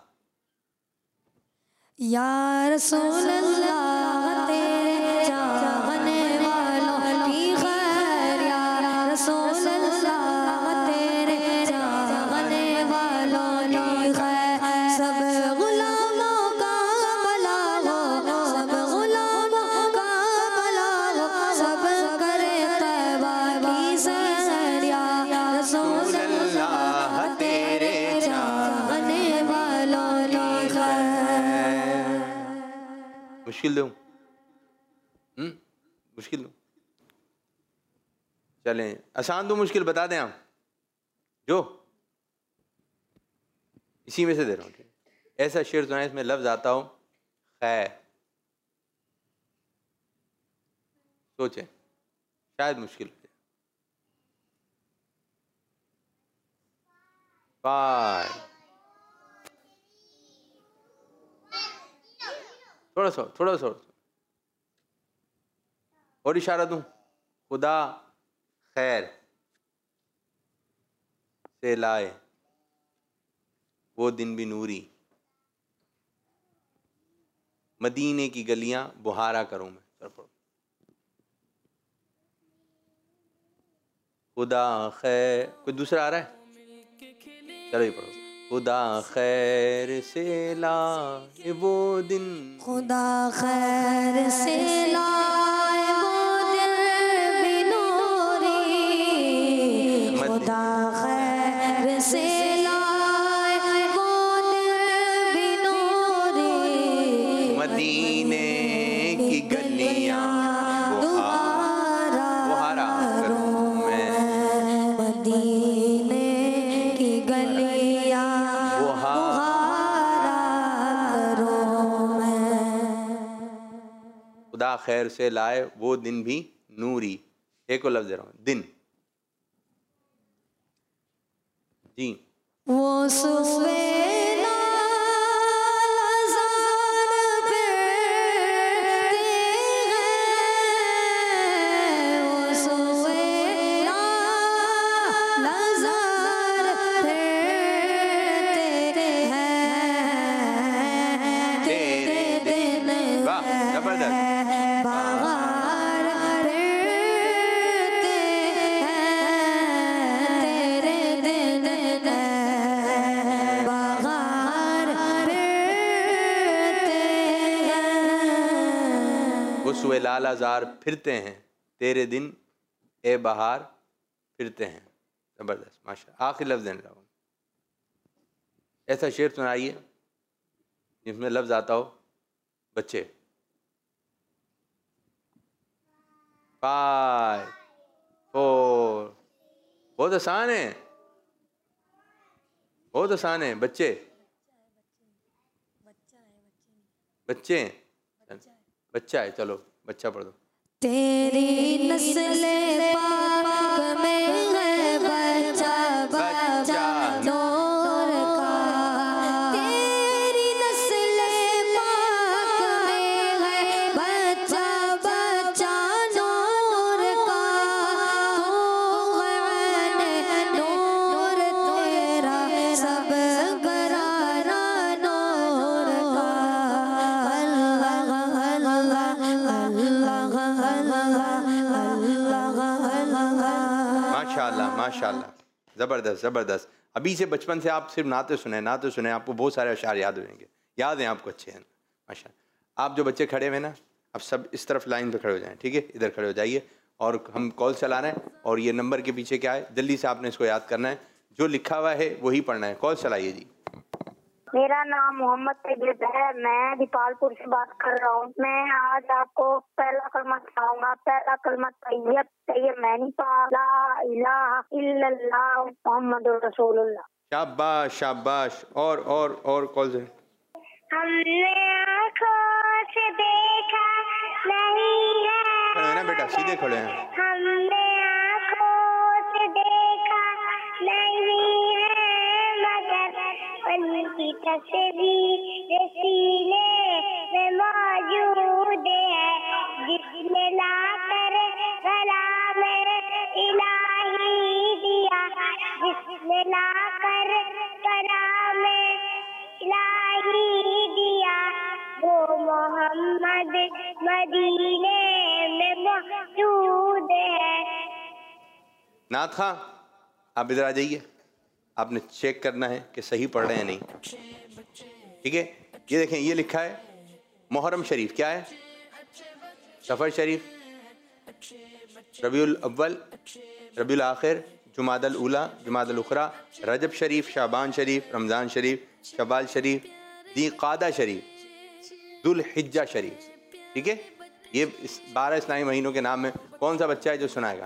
या रसूल अल्लाह तेरे चाहने वालों की खैर, या रसूल अल्लाह तेरे चाहने वालों की खैर, सब गुलामों का भला हो, सब गुलामों का भला हो, सब करे तैबा की सैर, या रसूल अल्लाह
मुश्किल दूँ? हम्म मुश्किल दूँ? चलें आसान दूँ मुश्किल बता दें आप जो इसी में से दे रहा हूँ। ऐसा शेर सुनाए इसमें लफ्ज आता हो खैर। सोचें शायद मुश्किल हो जाए। फाइव थोड़ा सा थोड़ा सा और इशारा दूं। खुदा खैर से लाए वो दिन भी नूरी, मदीने की गलियां बुहारा करूं मैं। चल पढ़ो। खुदा खैर, कोई दूसरा आ रहा है? चलो ये पढ़ो। खुदा खैर से लाए वो दिन,
खुदा खैर से लाए वो दिन भी नूरी, खुदा खैर से लाए वो दिन भी नूरी,
मदीने की गलियां
दोबारा
बुहारा करूं मैं,
मदीने की गलियां बुहारा करूं मैं।
खुदा खैर से लाए वो दिन भी नूरी। एक को लफ्ज दे रहा हूँ दिन। जी
वो सुवेला लज़ार फिरते हैं, वो सुवेला लज़ार फिरते हैं, तेरे दिन
वाह जबरदस्त।
बाहर फिरते हैं, तेरे दिन बाहर फिरते हैं।
वो सुए लालाजार फिरते हैं, तेरे दिन ए बहार फिरते हैं। जबरदस्त माशा। आखिरी लफ्ज देने लगा। ऐसा शेर सुनाइए जिसमें लफ्ज आता हो बच्चे। फाइव फोर, बहुत आसान है, बहुत आसान है। बच्चे बच्चे बच्चा है। चलो बच्चा पढ़ दो।
तेरी नस्ले पाक में है बच्चा बच्चा नूर का, तेरी नस्ले पाक में है बच्चा बच्चा नूर का, तू है नूर तेरा सब घराना नूर का। अल्लाह अल्लाह
माशाल्लाह माशाल्लाह, ज़बरदस्त ज़बरदस्त। अभी से बचपन से आप सिर्फ नाते सुने नाते सुने आपको बहुत सारे अशार याद हो जाएंगे। याद हैं आपको? अच्छे हैं माशाल्लाह। आप जो बच्चे खड़े हुए ना, अब सब इस तरफ लाइन पे खड़े हो जाएं, ठीक है? इधर खड़े हो जाइए और हम कॉल चला रहे हैं और ये नंबर के पीछे क्या है जल्दी से आपने इसको याद करना है। जो लिखा हुआ है वही पढ़ना है। कॉल चलाइए जी।
मेरा नाम मोहम्मद तैयब है, मैं दीपालपुर से बात कर रहा हूँ। मैं आज आपको पहला कलमा सुनाऊंगा। पहला कलमा तैयब तैयब मैनी पा ला इलाहा इल्लल्लाह मुहम्मदुर रसूलुल्लाह।
शाबाश शाबाश। और और और कॉल से।
हमने आँखों से देखा नहीं है,
खड़े हैं ना बेटा, सीधे खड़े हैं।
हमने आँखों से देखा नहीं है, मगर उनकी तस्वीर सीने में मौजूद है, जिसने लाकर गला में इलाही दिया, जिसने लाकर गला में इलाही दिया, वो मोहम्मद मदीने में मौजूद है।
नाथ खां आप इधर आ जाइए। आपने चेक करना है कि सही पढ़ रहे हैं नहीं, ठीक है? ये देखें, ये लिखा है मुहर्रम शरीफ। क्या है? सफ़र शरीफ, रबीउल अव्वल, रबीउल आखिर, जुमादल उला, जुमादल उखरा, रजब शरीफ, शाबान शरीफ, रमज़ान शरीफ, शबाल शरीफ, दी क़ादा शरीफ, दुल हिज्जा शरीफ। ठीक है। ये इस बारह इस्लामी महीनों के नाम में कौन सा बच्चा है जो सुनाएगा?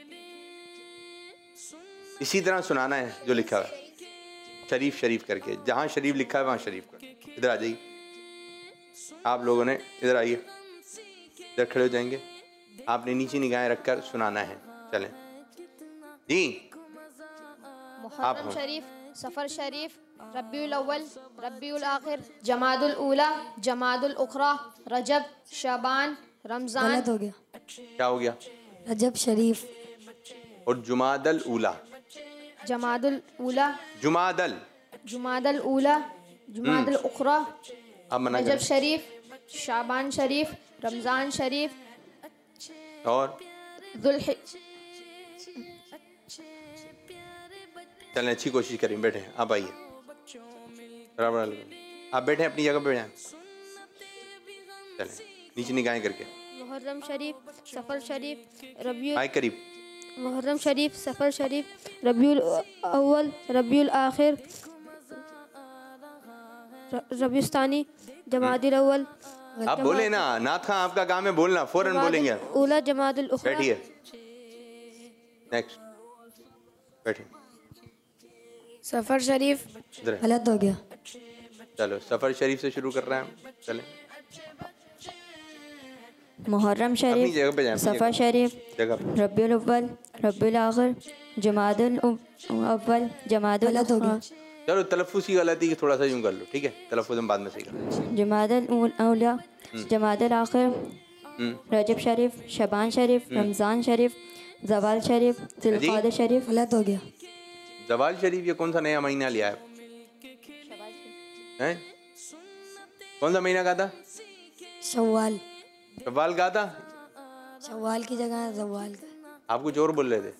इसी तरह सुनाना है जो लिखा हुआ है, शरीफ शरीफ करके। जहाँ शरीफ लिखा है वहाँ शरीफ कर। इधर आ जाइए आप लोगों ने, इधर आइए, इधर खड़े हो जाएंगे। आपने नीचे निगाहें रखकर सुनाना है। चलें जी।
मुहर्रम शरीफ, सफ़र शरीफ, रब्बियुल अव्वल, रब्बियुल आखिर, जमादुल ऊला, जमादुल उखरा, रजब, शाबान, रमज़ान।
गलत हो गया।
क्या हो गया?
रजब शरीफ
और जुमादल ऊला।
जमादुल ऊला,
जुमादल
जुमादल ऊला, जुमादल उखरा,
अब मना
रजब
करें।
शरीफ, शाबान शरीफ, रमज़ान शरीफ
और
दुल्हिज।
चलें अच्छी कोशिश करें। बैठे आप आइए, बराबर आप बैठे अपनी जगह पे बैठे। चलें नीचे निगाहें करके।
मुहर्रम शरीफ, सफ़र शरीफ, रबियुल
आए करीब।
मुहर्रम शरीफ, सफ़र शरीफ, रबियुल अव्वल, रबियुल आखिर, रबिस्तानी, जमादुल अव्वल।
आप बोले ना, नाथ खां आपका काम है बोलना, फौरन बोलेंगे आप।
ऊला, जमादुल उखरा।
बैठिए, नेक्स्ट बैठे।
सफ़र शरीफ।
इधर
गलत हो गया।
चलो सफ़र शरीफ से शुरू कर रहे हैं। चलें
मुहर्रम
अपनी
शरीफ,
जगह पे जाएं, अपनी
सफ़र शरीफ,
जगह पे।
रब्बियुल अव्वल, रब्बियुल आखिर, जमादुल अव्वल, जमादुल
गलत हो गया।
चलो तलफ़्फ़ुज़ की गलती की थोड़ा सा यूँ कर लो, ठीक है। तलफ़्फ़ुज़ हम बाद में सही कर लेंगे।
जमादुल ऊला, जमादुल आखिर,
हम्म,
रजब शरीफ, शबान शरीफ, रमज़ान शरीफ, जवाल शरीफ, ज़ुल्क़ादा शरीफ।
गलत हो गया।
जवाल शरीफ ये कौन सा नया महीना लिया है? हैं? कौन सा महीना कहा था?
शव्वाल।
शव्वाल कहा था?
शव्वाल की जगह जवाल का।
आप कुछ और बोल रहे थे।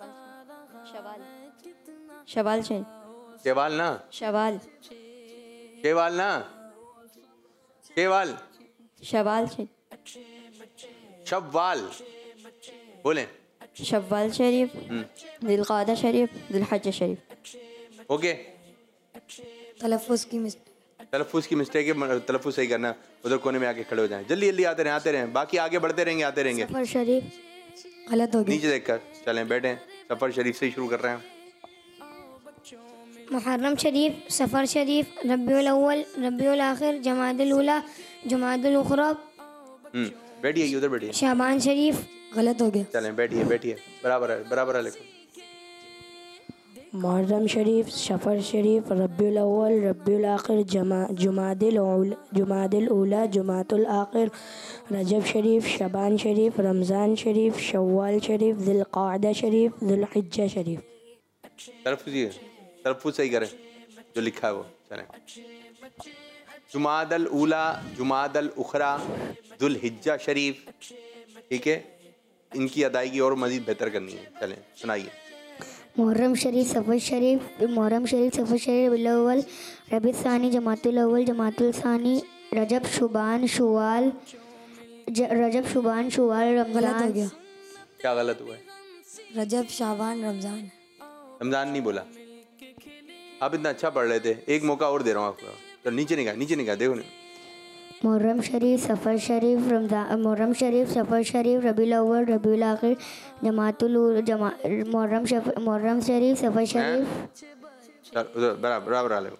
शवाल शरीफ,
शेवाल ना,
शवाल,
शेवाल ना, शेवाल,
शवाल शरीफ,
शव्वाल बोलें।
शव्वाल शरीफ, ज़ुल्क़ादा शरीफ, ज़ुल्हज्ज शरीफ।
ओके,
तलफ़्फ़ुज़ की मिस्टेक।
तलफ़्फ़ुज़ की मिस्टेक है, तलफ़्फ़ुज़ सही करना। उधर कोने में आके खड़े हो जाएं। जल्दी जल्दी आते रहें, आते रहें, बाकी आगे बढ़ते रहेंगे, आते रहेंगे।
सफ़र शरीफ। गलत हो गया।
नीचे देखकर चलें, बैठें। सफ़र शरीफ से ही शुरू कर रहे हैं।
मुहर्रम शरीफ, सफ़र शरीफ, रब्बियुल अव्वल, रब्बियुल आखिर, जमादुल ऊला, जमादुल उखरा,
हम्म, बैठिए, उधर बैठिए।
शाबान शरीफ।
गलत हो गया।
चलें बैठिए, बैठिए, बराबर है, बराबर है। लिखो।
मुहर्रम शरीफ, सफ़र शरीफ, रब्बियुल अव्वल, रब्बियुल आखिर, जमा जुमादुल ऊला, जुमादुल ऊला, जुमातुल आखिर, रजब शरीफ, शबान शरीफ, रमज़ान शरीफ, शव्वाल शरीफ, ज़ुल्क़ादा शरीफ, ज़ुल्हिज्जा शरीफ।
तलफ़्फ़ुज़ तलफ़्फ़ुज़ सही करें जो लिखा है वो। चलें जुमादल ऊला, जुमादल उखरा, दुल्हिज्जा शरीफ, ठीक है। इनकी अदायगी और मज़ीद बेहतर करनी है। चलें सुनाइए।
मुहर्रम शरीफ, सफ़र शरीफ, मुहर्रम शरीफ, सफ़र शरीफ, रबीउल अव्वल, रबीउल सानी, जमातुल अव्वल, जमातुल सानी, रजब, शुबान, शुवाल, रजब, शुबान, शुवाल,
गलत हो
रमज़ान।
गया।
क्या गलत हुआ है?
रजब, शाबान, रमज़ान।
रमज़ान नहीं बोला। आप इतना अच्छा पढ़ रहे थे, एक मौका और दे रहा हूँ आपको। तो नीचे निकाल, नीचे निकाल, देखो नहीं।
मुहर्रम शरीफ, सफ़र शरीफ, रमज़ान, मुहर्रम शरीफ, सफ़र शरीफ, रबीउल अव्वल, रबीउल आखिर, जमातुल जमा मुहर्रम शफ- मुहर्रम शरीफ, सफ़र शरीफ।
चल उधर बराबर बराबर आले।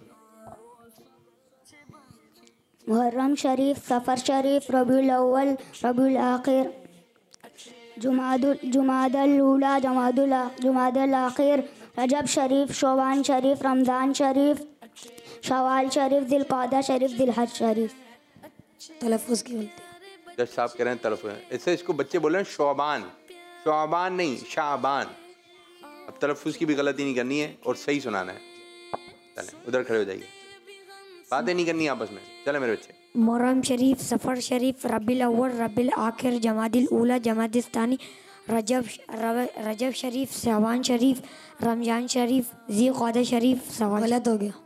मुहर्रम शरीफ, सफ़र शरीफ, रबीउल अव्वल, रबीउल आखिर, जुमादुल जुमादुल ऊला, जमादुल जुमादुल आखिर, रजब शरीफ, शवान शरीफ, रमज़ान शरीफ, शवाल शरीफ, ज़ुल्क़ादा शरीफ, ज़ुल्हज्ज शरीफ।
तलफ़्फ़ुज़ की गलती।
जब साहब कह रहे हैं तलफ़्फ़ुज़, इससे इसको बच्चे बोल रहे हैं शौबान, शौबान नहीं शाबान। अब तलफ़्फ़ुज़ की भी गलती नहीं करनी है और सही सुनाना है। चलें उधर खड़े हो जाइए, बातें नहीं करनी आपस में। चले मेरे बच्चे।
मुहर्रम शरीफ, सफ़र शरीफ, रबीउल अव्वल, रबीउल आखिर, जमादुल ऊला, जमादुल सानी, रजब रजब शरीफ, शाबान शरीफ, रमज़ान शरीफ, ज़ुल्क़ादा शरीफ। सवाल गलत हो गया।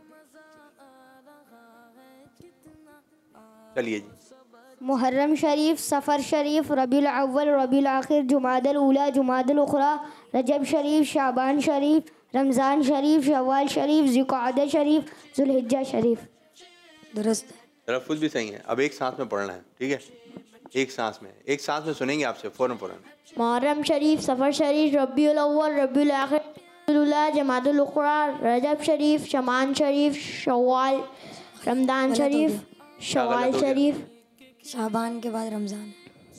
चलिए जी।
मुहर्रम शरीफ, सफ़र शरीफ, रबीउल अव्वल, रबीउल आखिर, जुमादुल ऊला, जुमादुल उखरा, रजब शरीफ, शाबान शरीफ, रमज़ान शरीफ, शव्वाल शरीफ, ज़ुल्क़ादा शरीफ, ज़ुल्हिज्जा शरीफ।
दुरुस्त।
तलफ़्फ़ुज़ भी सही है। अब एक साथ में पढ़ना है, ठीक है। एक सांस में, एक सांस में सुनेंगे आपसे फौरन फौरन।
मुहर्रम शरीफ, सफ़र शरीफ, रबीउल अव्वल, रबीउल आखिर, जमादुल जमादुल उखरा, रजब शरीफ, शबान शरीफ, शव्वाल, रमज़ान शरीफ, शव्वाल शरीफ,
शाबान के बाद रमज़ान।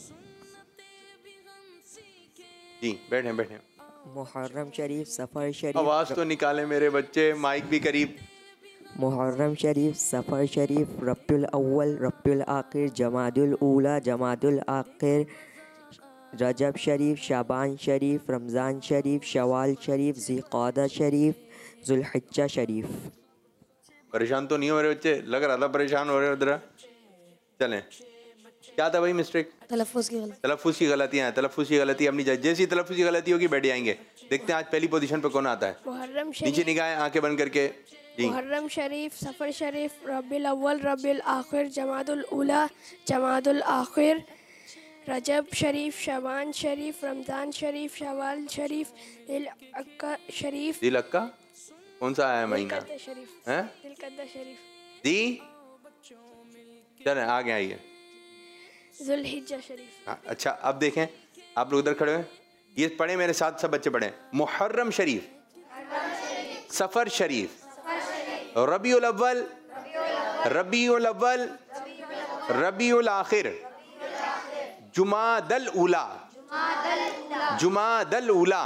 जी बैठे बैठे।
मुहर्रम शरीफ, सफ़र शरीफ,
आवाज़ तो निकाले मेरे बच्चे, माइक भी करीब।
मुहर्रम शरीफ, सफ़र शरीफ, रबीउल अव्वल, रबीउल आखिर, जमादुल ऊला, जमादुल आखिर, रजब शरीफ, शाबान शरीफ, रमज़ान शरीफ, शवाल शरीफ, ज़िक़ादा शरीफ, ज़ुल्हिज्जा शरीफ।
परेशान तो नहीं हो रहे बच्चे? लग रहा था परेशान हो रहे उधर। चलें, क्या था भाई मिस्टेक?
तलफ़्फ़ुज़ की गलती।
तलफ़्फ़ुज़ की गलतियाँ हैं, तलफ़्फ़ुज़ की गलती अपनी जैसी तलफ़्फ़ुज़ की गलती होगी बैठ जाएंगे। देखते हैं आज पहली पोजीशन पे कौन आता है।
मुहर्रम
नीचे
शरीफ,
निगाहें आंखें बंद करके। जी
मुहर्रम शरीफ, सफ़र शरीफ, रबीउल अव्वल, रबीउल आखिर, जमादुल ऊला, जमादुल आखिर, रजब शरीफ, शबान शरीफ, रमज़ान शरीफ, शवाल शरीफ, दिलअक्का शरीफ,
दिलअक्का कौन सा आया महीना?
दिलकदा शरीफ,
हैं?
दिलकदा शरीफ,
दी चलें आगे आइए।
ज़ुल्हिज्जा शरीफ।
हाँ, अच्छा अब देखें आप लोग उधर खड़े हैं, ये पढ़े मेरे साथ सब बच्चे पढ़े। मुहर्रम शरीफ, सफ़र शरीफ, रबीउल अव्वल, रबीउल अव्वल, रबीउल आखिर, जुमादल ऊला, जुमादल ऊला,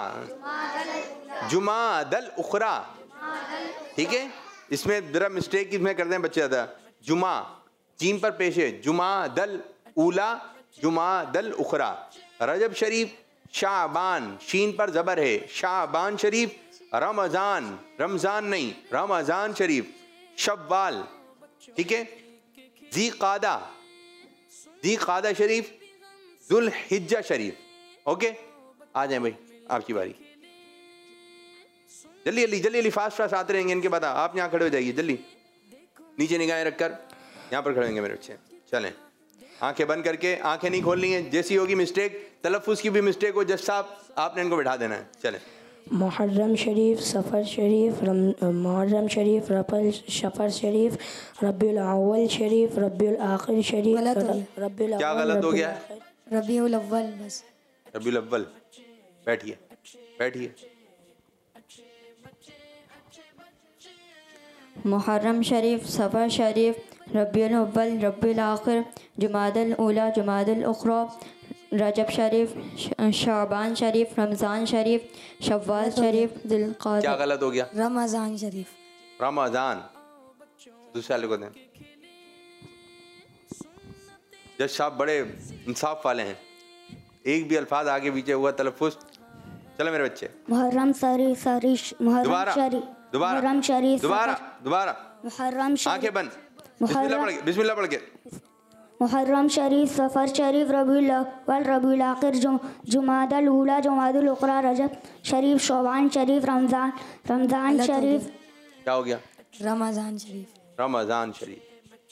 जुमादल उखरा। ठीक है, इसमें जरा मिस्टेक इसमें करते हैं बच्चे ज़्यादा। जुमा जीम पर पेश है, जुमादल ऊला, जुमादल उखरा। रजब शरीफ, शाबान शीन पर जबर है, शाबान शरीफ। रमज़ान, रमज़ान नहीं रमज़ान शरीफ। शव्वाल, ठीक है। ज़िक़ादा, ज़िक़ादा शरीफ। ज़ुल्हिज्जा शरीफ। ओके, आ जाए भाई आपकी बारी। जल्दी जल्दी जल्दी जल्दी फास्ट फास्ट आते रहेंगे इनके बाद। आप यहाँ खड़े हो जाइए जल्दी, नीचे निगाहें रखकर यहाँ पर खड़े होंगे मेरे बच्चे। चलें, आंखें बंद करके, आंखें नहीं खोलनी है। जैसी होगी मिस्टेक, तलफ़्फ़ुज़ की भी मिस्टेक हो, जज साहब आपने इनको बैठा देना है। चलें।
मुहर्रम शरीफ, सफ़र शरीफ, मुहर्रम शरीफ, रबल सफ़र शरीफ, रबीउल अव्वल शरीफ, रबीउल आखिर शरीफ, रबीउल
क्या गलत हो गया?
रबीउल अव्वल बस।
रबीउल अव्वल। बैठिए बैठिए।
मुहर्रम शरीफ, सफ़र शरीफ, रबीउल अव्वल, रबीउल आखिर, जुमादुल ऊला, जुमादुल उखरा, रजब शरीफ, शाबान शरीफ, रमज़ान शरीफ, शव्वाल शरीफ, ज़िलक़ादा।
क्या गलत हो गया?
रमज़ान शरीफ।
रमज़ान दूसरे वाले को दें। जज साहब बड़े इंसाफ वाले हैं, एक भी अल्फाज आगे पीछे हुआ तलफ़्फ़ुज़। चलो मेरे बच्चे।
मुहर्रम शरीफ, शरीफ, मुहर्रम शरीफ,
दोबारा
मुहर्रम शरीफ,
दोबारा दोबारा
मुहर्रम शरीफ,
आंखें बंद। बिस्मिल्लाह पढ़ के, बिस्मिल्लाह पढ़ के।
मुहर्रम शरीफ, सफ़र शरीफ, रबीउल अव्वल, रबीउल आखिर, जुमादुल ऊला, जुमादुल उखरा, रजब शरीफ, शबान शरीफ, रमज़ान रमज़ान शरीफ।
क्या हो गया?
रमज़ान शरीफ।
रमज़ान शरीफ।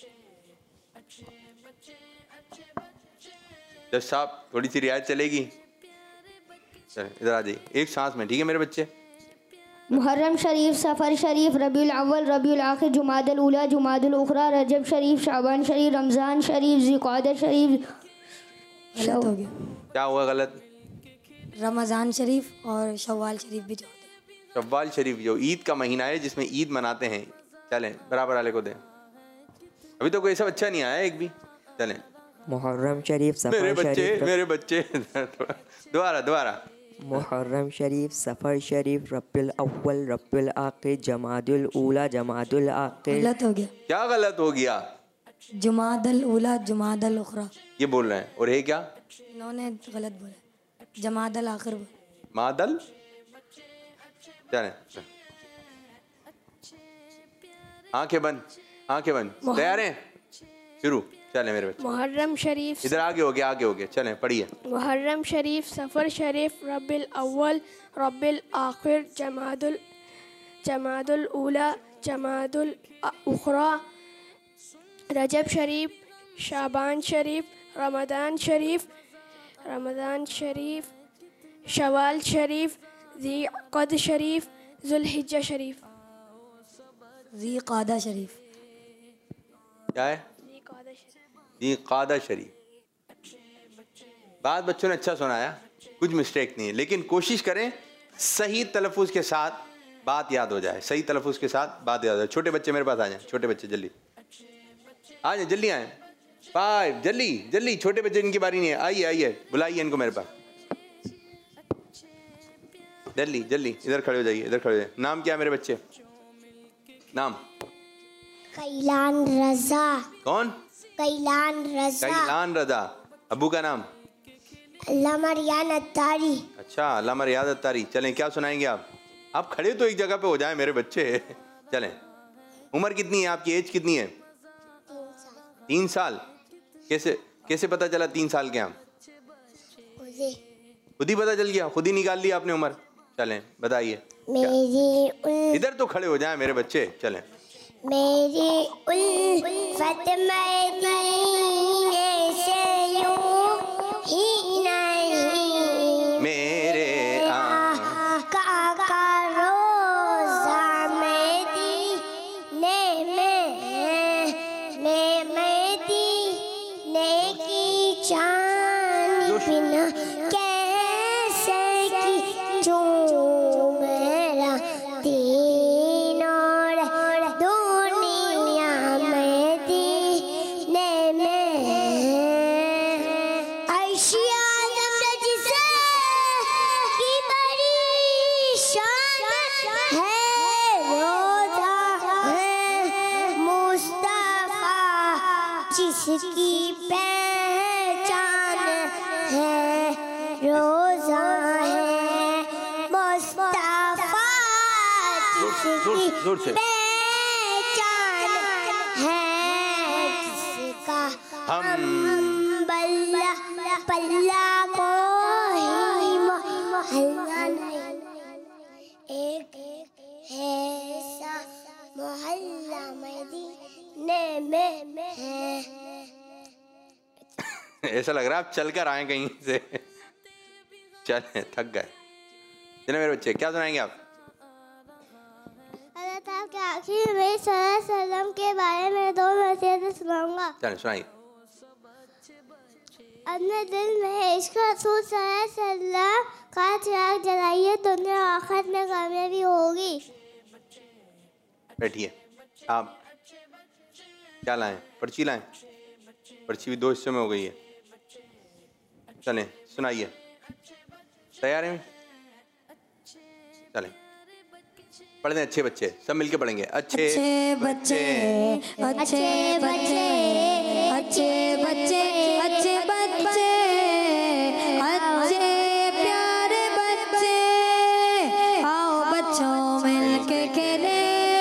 जज साहब थोड़ी सी रियायत चलेगी। चलें इधर आ जाइए, एक सांस में, ठीक है मेरे बच्चे।
मुहर्रम शरीफ, सफ़र शरीफ, रबीउल अव्वल, रबीउल आखिर, जुमादुल ऊला, जुमादुल उखरा, रजब शरीफ, शाबान शरीफ, रमज़ान शरीफ, ज़िक़ादा शरीफ।
गलत हो गया।
क्या हुआ गलत?
रमज़ान शरीफ और शव्वाल शरीफ भी जोड़ दें।
शव्वाल शरीफ जो ईद का महीना है जिसमें ईद मनाते हैं। चलें बराबर वाले को दें। अभी तो कोई सब अच्छा नहीं आया एक भी। चलें।
मुहर्रम शरीफ, सफ़र
मेरे बच्चे
शरीफ,
मेरे बच्चे दोबारा दोबारा।
मुहर्रम शरीफ, सफ़र शरीफ, रबीउल अव्वल, रबीउल आखिर, जमादुल ऊला, जमादुल आखिर।
गलत हो गया।
क्या गलत हो गया?
जुमादुल ऊला, जुमादुल उखरा।
ये बोल रहे हैं और ये क्या?
इन्होंने गलत बोला, जमादुल आखिर बोला।
मादल। चलें, आंखें बंद, आंखें बंद। तैयार हैं? शुरू। चलें मेरे बच्चे।
मुहर्रम शरीफ,
इधर आगे हो गया, आगे हो गया। चलें पढ़िए।
मुहर्रम शरीफ, सफ़र शरीफ, रबीउल अव्वल, रबीउल आखिर, जमादुल जमादुल ऊला, जमादुल उखरा, रजब शरीफ, शाबान शरीफ, रमज़ान शरीफ, रमज़ान शरीफ, शवाल शरीफ, ज़िक़ादा शरीफ, ज़ुल्हिज्जा शरीफ।
ज़िक़ादा शरीफ।
क्या है? ज़िक़ादा शरीफ। बात बच्चों ने अच्छा सुनाया, कुछ मिस्टेक नहीं है, लेकिन कोशिश करें सही तलफ़ुज़ के साथ बात याद हो जाए, सही तलफ़ुज़ के साथ बात याद हो जाए। छोटे बच्चे मेरे पास आ जाएं, छोटे बच्चे जल्दी आ जाए, जल्दी आए। फाइव, जल्दी जल्दी, छोटे बच्चे इनकी बारी नहीं है, आइए आइए, बुलाइए इनको मेरे पास, जल्दी जल्दी, इधर खड़े हो जाइए, इधर खड़े हो जाइए। नाम क्या है मेरे बच्चे? नाम?
कैलान रजा।
कौन?
कैलान रजा।
कैलान रजा। अबू का नाम?
अल्लामा रियाद अत्तारी।
अच्छा, अल्लामा रियाद अत्तारी। चलें, क्या सुनाएंगे आप? आप खड़े तो एक जगह पे हो जाएं मेरे बच्चे। चलें, उम्र कितनी है आपकी, एज कितनी है? तीन साल। कैसे कैसे पता चला तीन साल के? हम खुद ही पता चल गया, खुद ही निकाल लिया आपने उम्र? चलें, बताइए।
मेरी
इधर तो खड़े हो जाएं मेरे बच्चे। चलें।
मेरी उल्फत में से यूं ही नहीं,
मेरे
आका का रोज़ा में दीने में, में में दीने की चांद बिना कैसे की जो मेरा दीन और दुनिया में दीने में अर्शिया आदम जिसे की बड़ी शान है, रोज़ा है मुस्तफा जिसकी पहचान है, रोज़ा है मुस्तफा जिसकी पहचान है, जिसका हम बल्ला पल्ला को ही मोहल्ला नहीं, एक है सा मोहल्ला मदीने में है।
ऐसा लग रहा है आप चल कर आए कहीं से। चले, थक गए। चले मेरे बच्चे, क्या सुनाएंगे आप?
अल्लाह ताला के आखिर में सल्लल्लाहु अलैहि वसल्लम के बारे में दो नसीहतें सुनाऊंगा।
चलें, सुनाइए।
अपने दिल में इश्क रसूल सल्लल्लाहु अलैहि वसल्लम का चिराग जलाइए, दुनिया और आखिरत में कामयाबी होगी।
बैठिए। आप क्या लाएं? पर्ची लाएं? पर्ची भी दो हिस्सों में हो गई है। चलें, सुनाइए। तैयार हैं? चलें, पढ़ दें। अच्छे बच्चे सब मिलके पढ़ेंगे। अच्छे
अच्छे बच्चे, अच्छे बच्चे, अच्छे बच्चे, अच्छे बच्चे, अच्छे प्यारे बच्चे, आओ बच्चों मिलके खेले,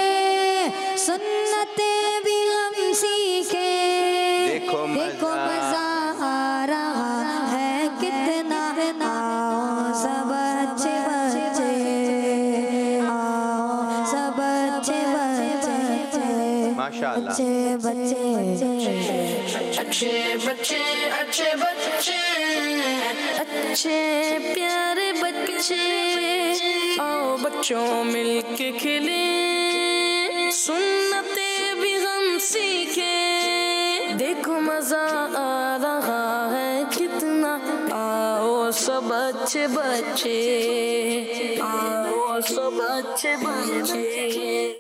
सुन्नतें भी हम सीखे,
देखो
देखो मजा आ रहा है कितना, आओ सब अच्छे बच्चे, आओ सब अच्छे बच्चे,
माशाअल्लाह।
अच्छे बच्चे,
अच्छे बच्चे, अच्छे बच्चे, अच्छे प्यारे बच्चे, आओ बच्चों मिलके खेले, सुन्नतें भी हम सीखे, देखो मजा आ रहा है कितना, आओ सब अच्छे बच्चे, आओ सब अच्छे बच्चे।